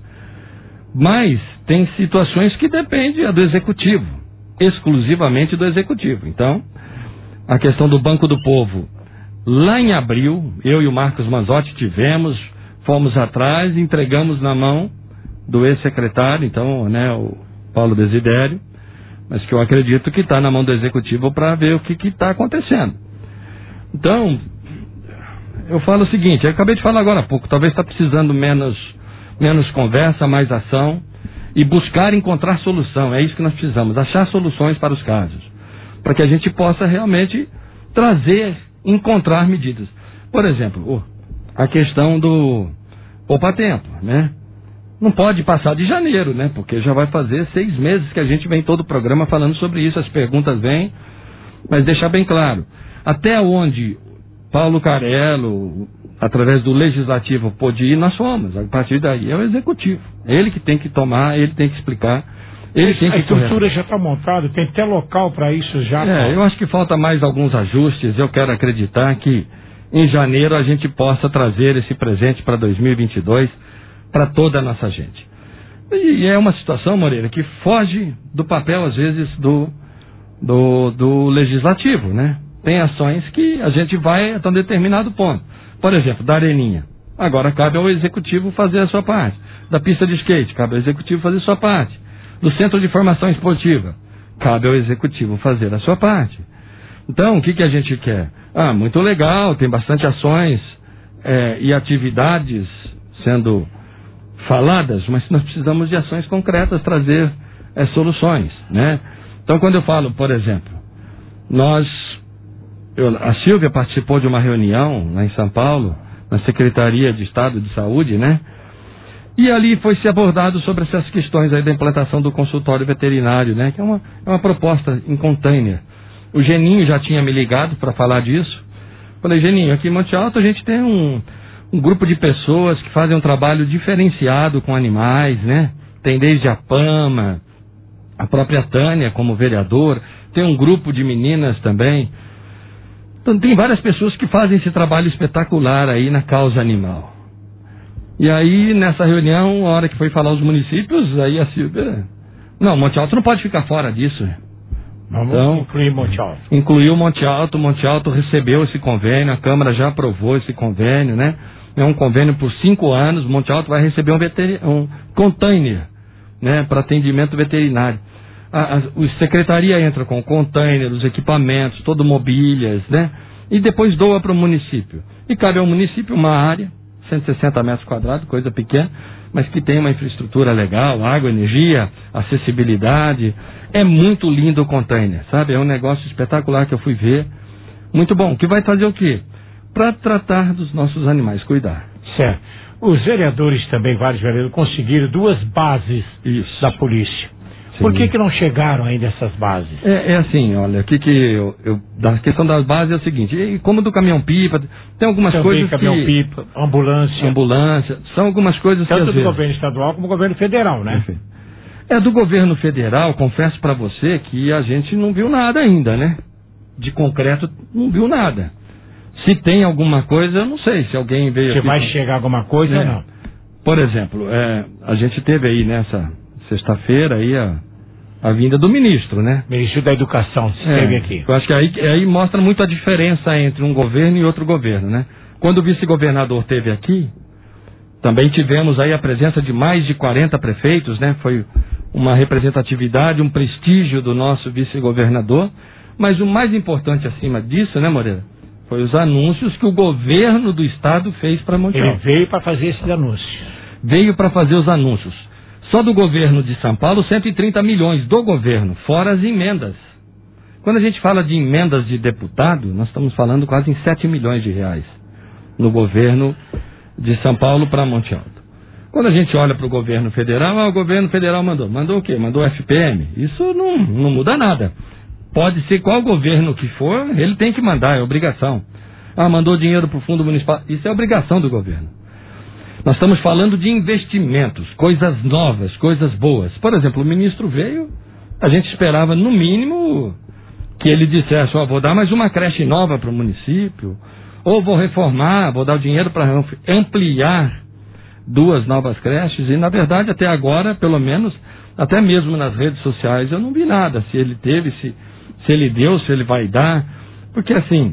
Mas tem situações que dependem do executivo, exclusivamente do executivo. Então, a questão do Banco do Povo, lá em abril, eu e o Marcos Manzotti fomos atrás, entregamos na mão do ex-secretário, então, né, o Paulo Desidério, mas que eu acredito que está na mão do executivo para ver o que está acontecendo. Então, eu falo o seguinte, eu acabei de falar agora há pouco, talvez está precisando menos conversa, mais ação e buscar encontrar solução. É isso que nós precisamos, achar soluções para os casos, para que a gente possa realmente encontrar medidas. Por exemplo, a questão do poupa-tempo, né? Não pode passar de janeiro, né? Porque já vai fazer 6 meses que a gente vem todo o programa falando sobre isso, as perguntas vêm, mas deixar bem claro, até onde Paulo Carello, através do Legislativo, pôde ir, nós fomos. A partir daí é o Executivo. Ele que tem que tomar, ele tem que explicar, ele tem que... A estrutura já está montada, tem até local para isso já. Eu acho que falta mais alguns ajustes. Eu quero acreditar que em janeiro a gente possa trazer esse presente para 2022 para toda a nossa gente. E é uma situação, Moreira, que foge do papel, às vezes, do Legislativo, né? Tem ações que a gente vai até um determinado ponto. Por exemplo, da areninha. Agora cabe ao Executivo fazer a sua parte. Da pista de skate, cabe ao Executivo fazer a sua parte. Do Centro de Formação Esportiva, cabe ao Executivo fazer a sua parte. Então, o que a gente quer? Muito legal, tem bastante ações e atividades sendo faladas, mas nós precisamos de ações concretas, trazer soluções, né? Então, quando eu falo, por exemplo, a Silvia participou de uma reunião lá em São Paulo, na Secretaria de Estado de Saúde, né? E ali foi se abordado sobre essas questões aí da implantação do consultório veterinário, né? Que é uma proposta em container. O Geninho já tinha me ligado para falar disso. Falei, Geninho, aqui em Monte Alto a gente tem um grupo de pessoas que fazem um trabalho diferenciado com animais, né? Tem desde a Pama, a própria Tânia como vereadora, tem um grupo de meninas também. Então tem várias pessoas que fazem esse trabalho espetacular aí na causa animal. E aí, nessa reunião, a hora que foi falar os municípios, aí a Silvia... Não, Monte Alto não pode ficar fora disso. Vamos incluir Monte Alto. Incluiu Monte Alto recebeu esse convênio, a Câmara já aprovou esse convênio, né? É um convênio por 5 anos, Monte Alto vai receber um container, né, para atendimento veterinário. A secretaria entra com o container, os equipamentos, todo mobílias, né? E depois doa para o município. E cabe ao município uma área, 160 metros quadrados, coisa pequena, mas que tem uma infraestrutura legal, água, energia, acessibilidade. É muito lindo o container, sabe? É um negócio espetacular que eu fui ver. Muito bom. Que vai fazer o quê? Para tratar dos nossos animais, cuidar. Certo. Os vereadores também, vários vereadores, conseguiram 2 bases da polícia. Sim. Por que não chegaram ainda essas bases? É assim, olha, da questão das bases é o seguinte, como do caminhão-pipa, tem algumas também coisas caminhão-pipa, ambulância, são algumas coisas tanto que às do governo estadual como do governo federal, né? Enfim. Do governo federal, confesso para você que a gente não viu nada ainda, né? de concreto, não viu nada. Se tem alguma coisa, eu não sei se alguém veio Se aqui... vai chegar alguma coisa ou não. Por exemplo, a gente teve aí nessa sexta-feira aí a vinda do ministro, né? Ministro da Educação, esteve aqui. Eu acho que aí mostra muito a diferença entre um governo e outro governo, né? Quando o vice-governador esteve aqui, também tivemos aí a presença de mais de 40 prefeitos, né? Foi uma representatividade, um prestígio do nosso vice-governador. Mas o mais importante acima disso, né, Moreira? Foi os anúncios que o governo do estado fez para Monte Alto. Ele veio para fazer esses anúncios. Veio para fazer os anúncios. Só do governo de São Paulo, 130 milhões do governo, fora as emendas. Quando a gente fala de emendas de deputado, nós estamos falando quase em 7 milhões de reais no governo de São Paulo para Monte Alto. Quando a gente olha para o governo federal, o governo federal mandou. Mandou o quê? Mandou FPM. Isso não muda nada. Pode ser qual governo que for, ele tem que mandar, é obrigação. Mandou dinheiro para o fundo municipal, isso é obrigação do governo. Nós estamos falando de investimentos, coisas novas, coisas boas. Por exemplo, o ministro veio, a gente esperava no mínimo que ele dissesse, vou dar mais uma creche nova para o município, ou vou reformar, vou dar o dinheiro para ampliar 2 novas creches, e na verdade até agora, pelo menos, até mesmo nas redes sociais, eu não vi nada, se ele teve, se ele deu, se ele vai dar, porque assim,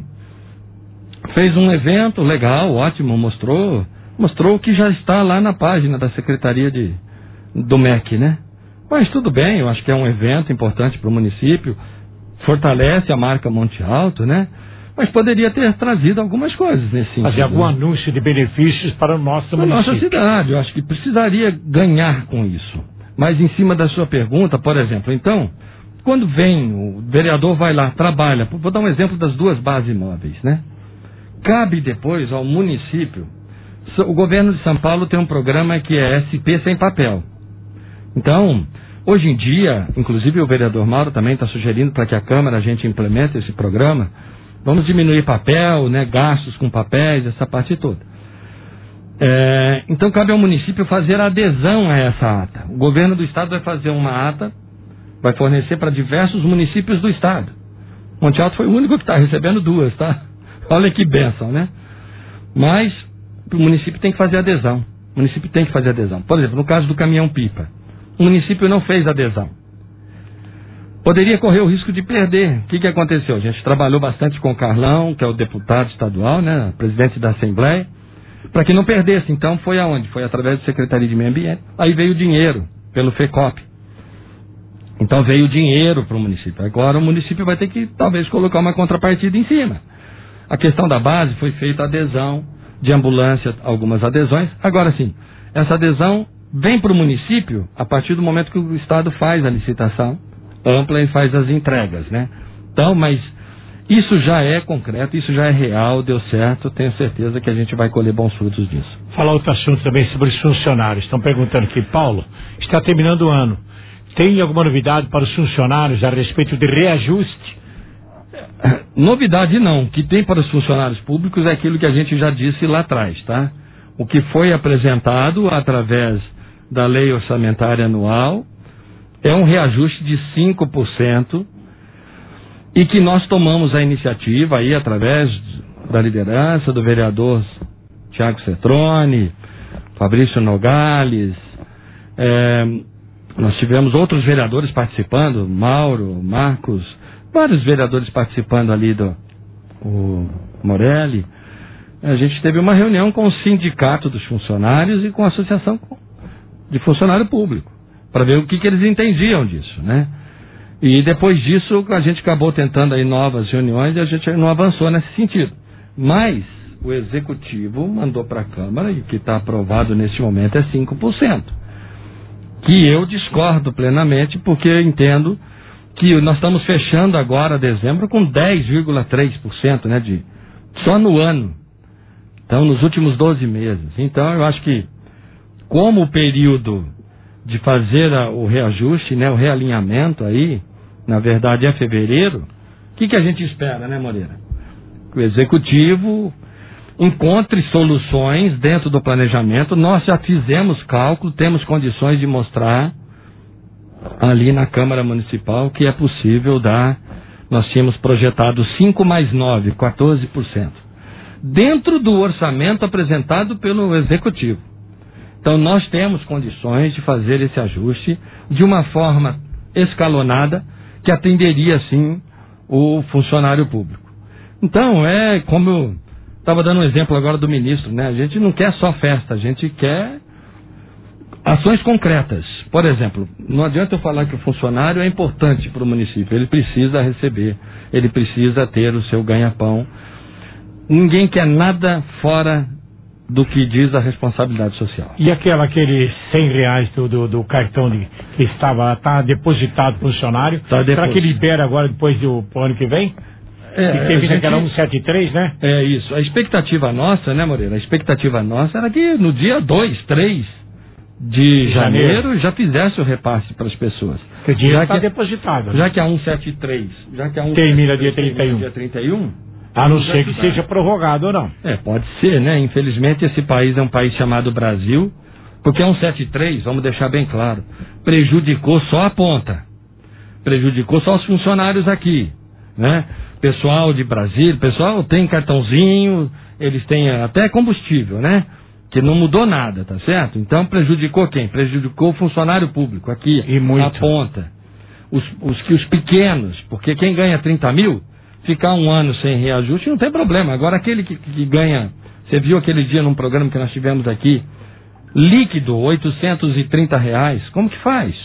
fez um evento legal, ótimo, mostrou o que já está lá na página da Secretaria do MEC, né? Mas tudo bem, eu acho que é um evento importante para o município, fortalece a marca Monte Alto, né? Mas poderia ter trazido algumas coisas nesse sentido. Fazer algum anúncio de benefícios para o nosso município. Para a nossa cidade, eu acho que precisaria ganhar com isso. Mas em cima da sua pergunta, por exemplo, então, quando vem, o vereador vai lá, trabalha, vou dar um exemplo das 2 bases móveis, né? Cabe depois ao município, o governo de São Paulo tem um programa que é SP sem papel. Então, hoje em dia, inclusive o vereador Mauro também está sugerindo para que a Câmara a gente implemente esse programa, vamos diminuir papel, né, gastos com papéis, essa parte toda. Então cabe ao município fazer a adesão a essa ata. O governo do estado vai fazer uma ata, vai fornecer para diversos municípios do estado. Monte Alto foi o único que está recebendo 2, tá? Olha que bênção, né? Mas o município tem que fazer adesão. O município tem que fazer adesão. Por exemplo, no caso do caminhão-pipa, o município não fez adesão. Poderia correr o risco de perder. O que aconteceu? A gente trabalhou bastante com o Carlão, que é o deputado estadual, né, presidente da Assembleia, para que não perdesse. Então foi aonde? Foi através da Secretaria de Meio Ambiente. Aí veio o dinheiro, pelo FECOP. Então veio o dinheiro para o município. Agora o município vai ter que, talvez, colocar uma contrapartida em cima. A questão da base foi feita a adesão de ambulância, algumas adesões. Agora sim, essa adesão vem para o município a partir do momento que o Estado faz a licitação ampla e faz as entregas, né? Então, mas isso já é concreto, isso já é real, deu certo, tenho certeza que a gente vai colher bons frutos disso. Falar outro assunto também sobre os funcionários. Estão perguntando aqui, Paulo, está terminando o ano. Tem alguma novidade para os funcionários a respeito de reajuste? Novidade não. O que tem para os funcionários públicos é aquilo que a gente já disse lá atrás, tá? O que foi apresentado através da lei orçamentária anual é um reajuste de 5% e que nós tomamos a iniciativa aí através da liderança do vereador Tiago Cetrone, Fabrício Nogales, nós tivemos outros vereadores participando, Mauro, Marcos, vários vereadores participando ali o Morelli. A gente teve uma reunião com o sindicato dos funcionários e com a associação de funcionário público, para ver o que eles entendiam disso, né? E depois disso a gente acabou tentando aí novas reuniões e a gente não avançou nesse sentido. Mas o executivo mandou para a Câmara e o que está aprovado neste momento é 5%. Que eu discordo plenamente, porque eu entendo que nós estamos fechando agora dezembro com 10,3%, né, só no ano. Então, nos últimos 12 meses. Então, eu acho que, como o período de fazer o reajuste, né, o realinhamento aí, na verdade é fevereiro, o que a gente espera, né, Moreira? Que o executivo encontre soluções dentro do planejamento. Nós já fizemos cálculo, temos condições de mostrar ali na Câmara Municipal que é possível dar nós tínhamos projetado 5 mais 9, 14%. Dentro do orçamento apresentado pelo Executivo. Então nós temos condições de fazer esse ajuste de uma forma escalonada que atenderia, sim, o funcionário público. Então, como eu estava dando um exemplo agora do ministro, né? A gente não quer só festa, a gente quer ações concretas. Por exemplo, não adianta eu falar que o funcionário é importante para o município, ele precisa receber, ele precisa ter o seu ganha-pão. Ninguém quer nada fora do que diz a responsabilidade social. E aqueles R$100 do cartão que está depositado para o funcionário, será que libera agora depois do ano que vem? Que teve aquela 173, né? É isso. A expectativa nossa, né, Moreira? A expectativa nossa era que no dia 2, 3 de janeiro já fizesse o repasse para as pessoas. Porque o dinheiro está depositado. Já que a 173, termina dia 31. Dia 31. A não ser que seja prorrogado ou não. Pode ser, né? Infelizmente esse país é um país chamado Brasil, porque a 173, vamos deixar bem claro, prejudicou só a ponta. Prejudicou só os funcionários aqui, né? Pessoal de Brasília, pessoal tem cartãozinho, eles têm até combustível, né? Que não mudou nada, tá certo? Então prejudicou quem? Prejudicou o funcionário público aqui, a ponta. Os pequenos, porque quem ganha 30 mil, ficar um ano sem reajuste não tem problema. Agora aquele que ganha, você viu aquele dia num programa que nós tivemos aqui, líquido, R$830, como que faz?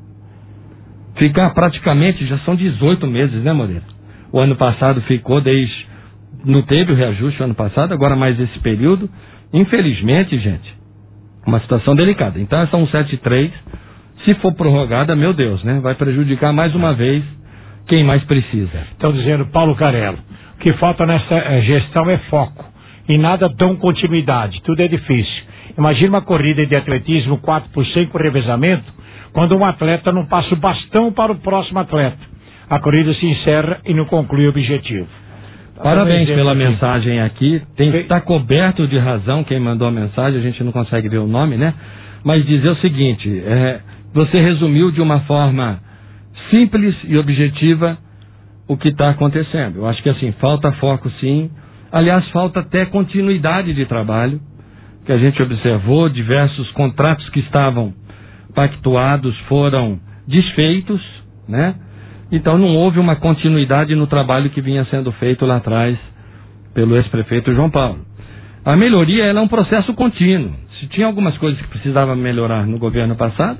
Ficar praticamente, já são 18 meses, né, Moreira? O ano passado ficou não teve o reajuste o ano passado, agora mais esse período. Infelizmente, gente, uma situação delicada. Então essa 173, se for prorrogada, meu Deus, né? Vai prejudicar mais uma vez quem mais precisa. Estão dizendo, Paulo Carello, o que falta nessa gestão é foco. E nada dão continuidade, tudo é difícil. Imagina uma corrida de atletismo 4x100 com revezamento, quando um atleta não passa o bastão para o próximo atleta. A corrida se encerra e não conclui o objetivo. Parabéns pela mensagem aqui. Está coberto de razão quem mandou a mensagem, a gente não consegue ver o nome, né? Mas dizer o seguinte, você resumiu de uma forma simples e objetiva o que está acontecendo. Eu acho que assim, falta foco sim. Aliás, falta até continuidade de trabalho, que a gente observou, diversos contratos que estavam pactuados foram desfeitos, né? Então não houve uma continuidade no trabalho que vinha sendo feito lá atrás pelo ex-prefeito João Paulo. A melhoria ela é um processo contínuo. Se tinha algumas coisas que precisava melhorar no governo passado,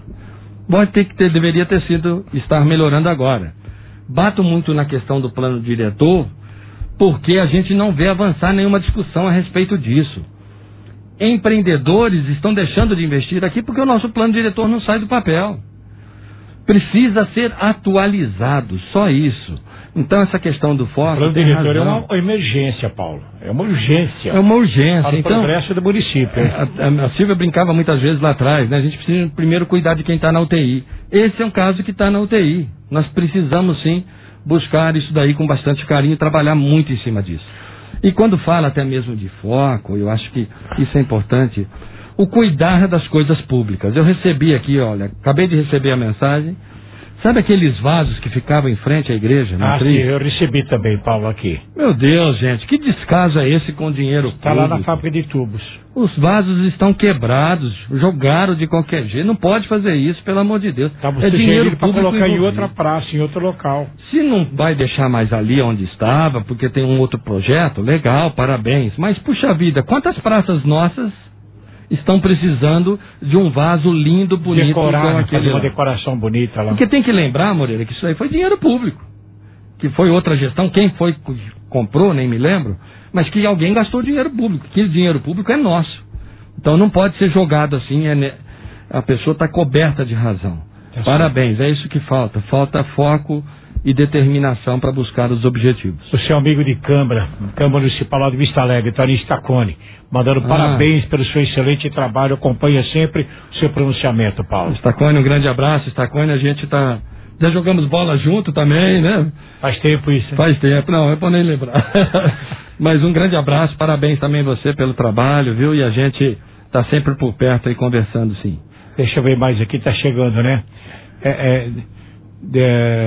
deveria estar melhorando agora. Bato muito na questão do plano diretor, porque a gente não vê avançar nenhuma discussão a respeito disso. Empreendedores estão deixando de investir aqui porque o nosso plano diretor não sai do papel. Precisa ser atualizado, só isso. Então essa questão do foco... O plano diretor é uma emergência, Paulo. É uma urgência. É uma urgência. Para o progresso do município. A Silvia brincava muitas vezes lá atrás, né? A gente precisa primeiro cuidar de quem está na UTI. Esse é um caso que está na UTI. Nós precisamos sim buscar isso daí com bastante carinho e trabalhar muito em cima disso. E quando fala até mesmo de foco, eu acho que isso é importante... O cuidar das coisas públicas. Eu recebi aqui, olha, acabei de receber a mensagem. Sabe aqueles vasos que ficavam em frente à igreja? Sim, eu recebi também, Paulo, aqui. Meu Deus, gente, que descaso é esse com dinheiro público? Está lá na fábrica de tubos. Os vasos estão quebrados, jogaram de qualquer jeito. Não pode fazer isso, pelo amor de Deus. É dinheiro para colocar em outra praça, em outro local. Se não vai deixar mais ali onde estava, porque tem um outro projeto, legal, parabéns. Mas, puxa vida, quantas praças nossas estão precisando de um vaso lindo, bonito, decorar, fazer uma decoração bonita lá. Porque tem que lembrar, Moreira, que isso aí foi dinheiro público. Que foi outra gestão, quem foi que comprou, nem me lembro, mas que alguém gastou dinheiro público. Que dinheiro público é nosso. Então não pode ser jogado assim, a pessoa está coberta de razão. Parabéns, é isso que falta. Falta foco e determinação para buscar os objetivos. O seu amigo de Câmara Municipal lá de Vista Alegre, Tony Staconi, mandando parabéns pelo seu excelente trabalho, acompanha sempre o seu pronunciamento, Paulo. Staconi, um grande abraço. Staconi, a gente já jogamos bola junto também, né? Faz tempo isso. Faz tempo, não, é para nem lembrar. Mas um grande abraço, parabéns também você pelo trabalho, viu? E a gente está sempre por perto aí conversando, sim. Deixa eu ver mais aqui, tá chegando, né?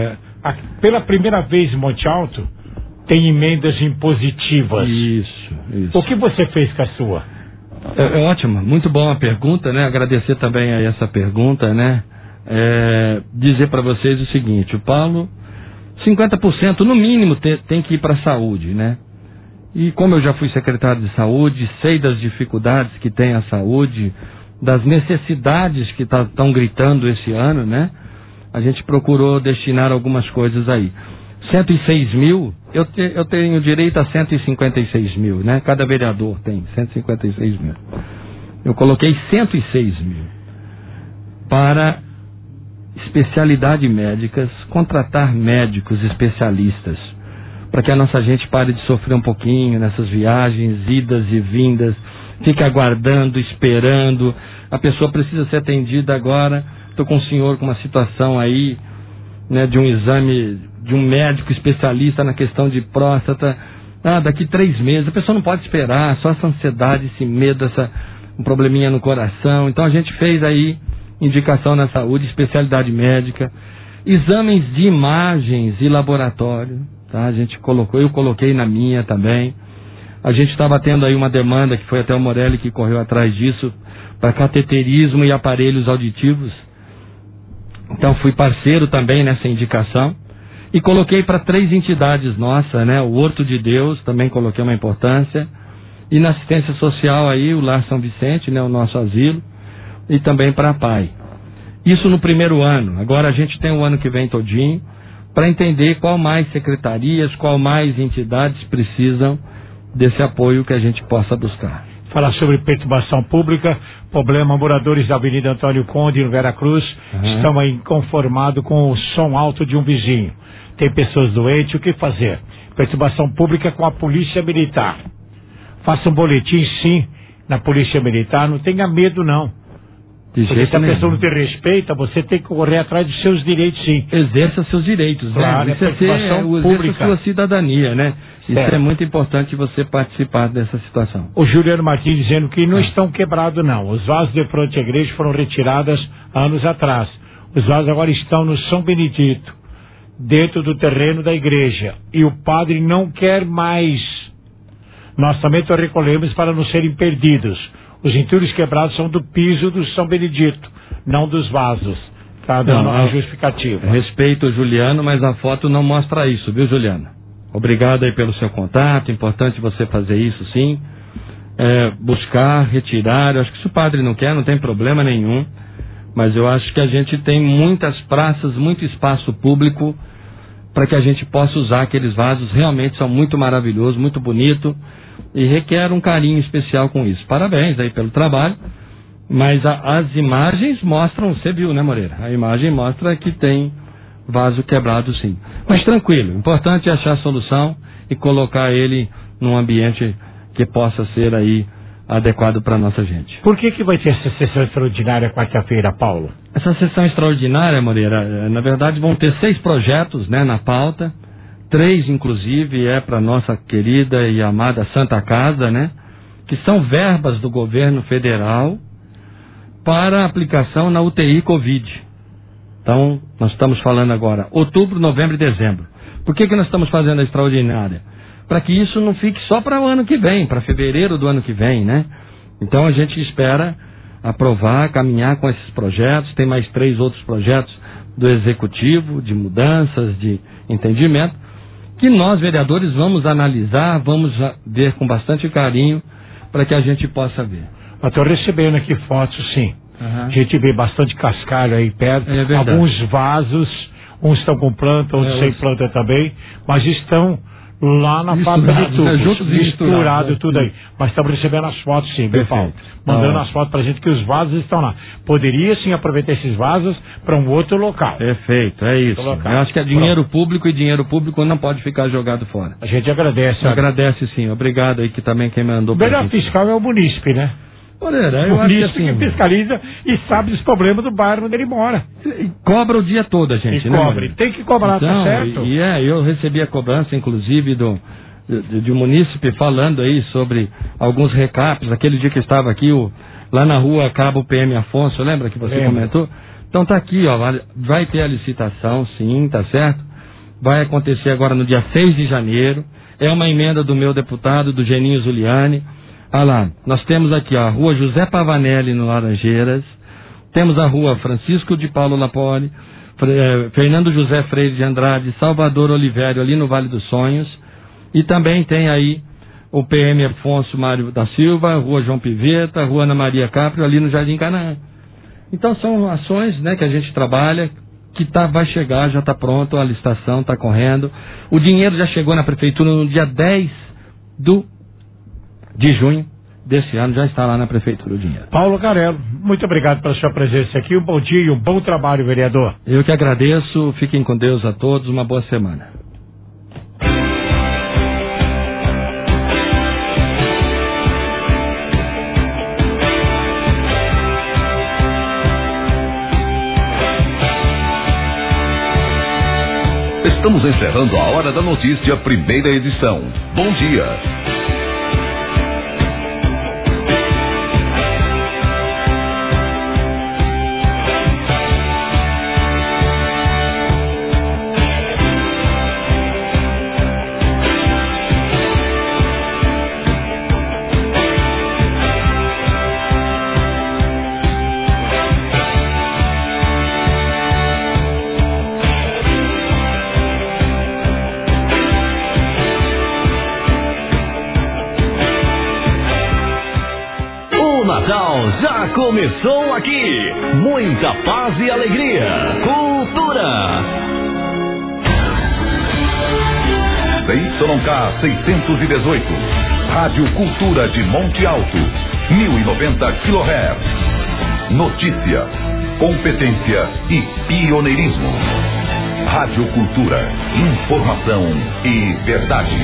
pela primeira vez em Monte Alto, tem emendas impositivas. Isso. O que você fez com a sua? É ótimo, muito boa a pergunta, né? Agradecer também a essa pergunta, né? Dizer para vocês o seguinte, o Paulo, 50% no mínimo tem que ir para a saúde, né? E como eu já fui secretário de saúde, sei das dificuldades que tem a saúde, das necessidades que estão gritando esse ano, né? A gente procurou destinar algumas coisas aí. 106 mil, eu tenho direito a 156 mil, né? Cada vereador tem 156 mil. Eu coloquei 106 mil para especialidades médicas, contratar médicos especialistas, para que a nossa gente pare de sofrer um pouquinho nessas viagens, idas e vindas, fique aguardando, esperando. A pessoa precisa ser atendida agora. Estou com um senhor com uma situação aí, né, de um exame de um médico especialista na questão de próstata. Daqui 3 meses. A pessoa não pode esperar, só essa ansiedade, esse medo, um probleminha no coração. Então a gente fez aí indicação na saúde, especialidade médica, exames de imagens e laboratório, tá? Eu coloquei na minha também. A gente estava tendo aí uma demanda, que foi até o Morelli que correu atrás disso, para cateterismo e aparelhos auditivos. Então fui parceiro também nessa indicação. E coloquei para 3 entidades nossas, né? O Horto de Deus, também coloquei uma importância. E na assistência social aí, o Lar São Vicente, né? O nosso asilo. E também para a PAI. Isso no primeiro ano. Agora a gente tem o ano que vem todinho para entender qual mais secretarias, qual mais entidades precisam desse apoio que a gente possa buscar. Falar sobre perturbação pública, problema, moradores da Avenida Antônio Conde, no Veracruz, estão aí inconformados com o som alto de um vizinho. Tem pessoas doentes, o que fazer? Perturbação pública com a Polícia Militar. Faça um boletim, sim, na Polícia Militar, não tenha medo, não. Porque se a pessoa não te respeita, você tem que correr atrás dos seus direitos, sim. Exerça seus direitos, claro, né? Exerça sua cidadania, né? Isso é muito importante você participar dessa situação. O Juliano Martins dizendo que não estão quebrados, não. Os vasos de frente à igreja foram retirados anos atrás. Os vasos agora estão no São Benedito, dentro do terreno da igreja. E o padre não quer mais. Nós também recolhemos para não serem perdidos. Os entulhos quebrados são do piso do São Benedito, não dos vasos. Está dando a justificativa. Respeito o Juliano, mas a foto não mostra isso, viu, Juliano? Obrigado aí pelo seu contato. Importante você fazer isso, sim. Buscar, retirar. Eu acho que se o padre não quer, não tem problema nenhum. Mas eu acho que a gente tem muitas praças, muito espaço público para que a gente possa usar aqueles vasos. Realmente são muito maravilhosos, muito bonito. E requer um carinho especial com isso. Parabéns aí pelo trabalho, mas as imagens mostram, você viu, né, Moreira? A imagem mostra que tem vaso quebrado, sim. Mas tranquilo, importante é achar a solução e colocar ele num ambiente que possa ser aí adequado para nossa gente. Por que vai ter essa sessão extraordinária quarta-feira, Paulo? Essa sessão extraordinária, Moreira, na verdade vão ter 6 projetos, né, na pauta. 3, inclusive, para nossa querida e amada Santa Casa, né? Que são verbas do governo federal para aplicação na UTI Covid. Então, nós estamos falando agora, outubro, novembro e dezembro. Por que nós estamos fazendo a extraordinária? Para que isso não fique só para o ano que vem, para fevereiro do ano que vem, né? Então, a gente espera aprovar, caminhar com esses projetos. Tem mais 3 outros projetos do Executivo, de mudanças, de entendimento, que nós, vereadores, vamos analisar, vamos ver com bastante carinho para que a gente possa ver. Eu estou recebendo aqui fotos, sim. A gente vê bastante cascalho aí perto. Alguns vasos, uns estão com planta, outros sem planta também, mas estão lá na fábrica de tudo, misturado tudo aí. Mas estamos recebendo as fotos, sim, bem, Paulo. Mandando as fotos pra gente que os vasos estão lá. Poderia, sim, aproveitar esses vasos para um outro local. Perfeito, é isso. Eu acho que é dinheiro público e dinheiro público não pode ficar jogado fora. A gente agradece. Agradece, sim. Obrigado aí que também quem mandou. O melhor fiscal é o munícipe, né? Moreira, eu acho que assim, que fiscaliza e sabe dos problemas do bairro onde ele mora. Cobra o dia todo, a gente, né? Cobre, tem que cobrar, então, tá certo? Eu recebi a cobrança, inclusive, de um munícipe falando aí sobre alguns recaps. Aquele dia que eu estava aqui, lá na rua Cabo PM Afonso, lembra que você comentou? Então tá aqui, ó, vai ter a licitação, sim, tá certo? vai acontecer agora no dia 6 de janeiro. É uma emenda do meu deputado, do Geninho Zuliani. Olha lá, nós temos aqui a rua José Pavanelli, no Laranjeiras. Temos a rua Francisco de Paulo Lapoli, Fernando José Freire de Andrade, Salvador Olivério, ali no Vale dos Sonhos. E também tem aí o PM Afonso Mário da Silva, rua João Piveta, rua Ana Maria Caprio, ali no Jardim Canaã. Então são ações, né, que a gente trabalha, que vai chegar, já está pronto, a licitação está correndo. O dinheiro já chegou na prefeitura no dia 10 de junho desse ano, já está lá na prefeitura o dinheiro. Paulo Carello, muito obrigado pela sua presença aqui, um bom dia e um bom trabalho, vereador. Eu que agradeço, fiquem com Deus a todos, uma boa semana. Estamos encerrando a Hora da Notícia, primeira edição. Bom dia. Já começou aqui, muita paz e alegria, cultura. ZYK 618, Rádio Cultura de Monte Alto, 1090 kHz. Notícia, competência e pioneirismo. Rádio Cultura, informação e verdade.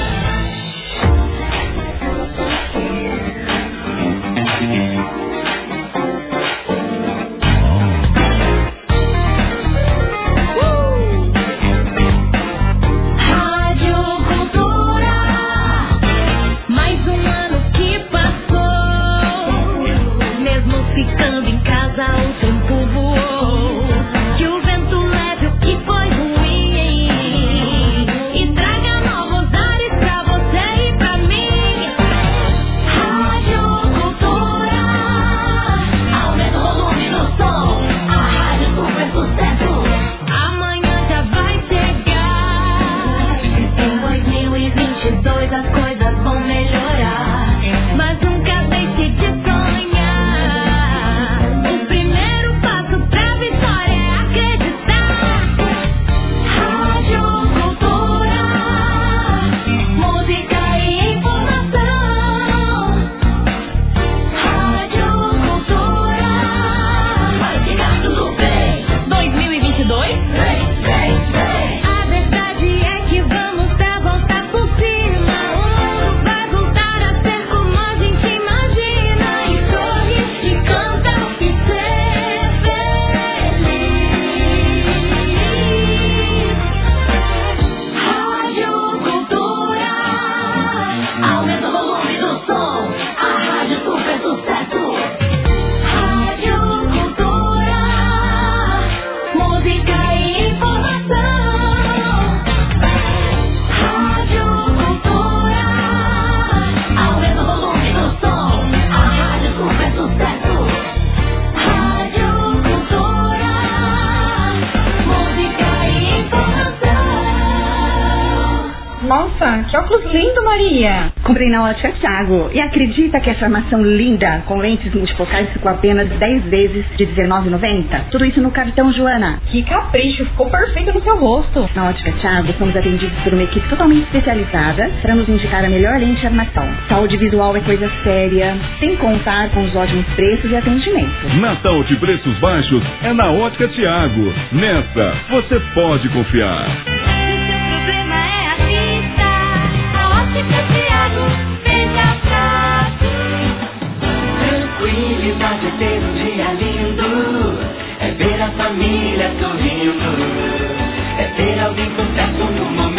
Nossa, que óculos lindo, Maria! Comprei na Ótica Thiago. E acredita que essa armação linda, com lentes multifocais, ficou apenas 10 vezes de R$19,90? Tudo isso no cartão Joana. Que capricho, ficou perfeito no seu rosto. Na Ótica Thiago, somos atendidos por uma equipe totalmente especializada para nos indicar a melhor lente de armação. Saúde visual é coisa séria, sem contar com os ótimos preços e atendimento. Natal de preços baixos é na Ótica Thiago. Nessa, você pode confiar. Tranquilidade é ter um dia lindo, é ver a família sorrindo, é ter alguém por perto no momento.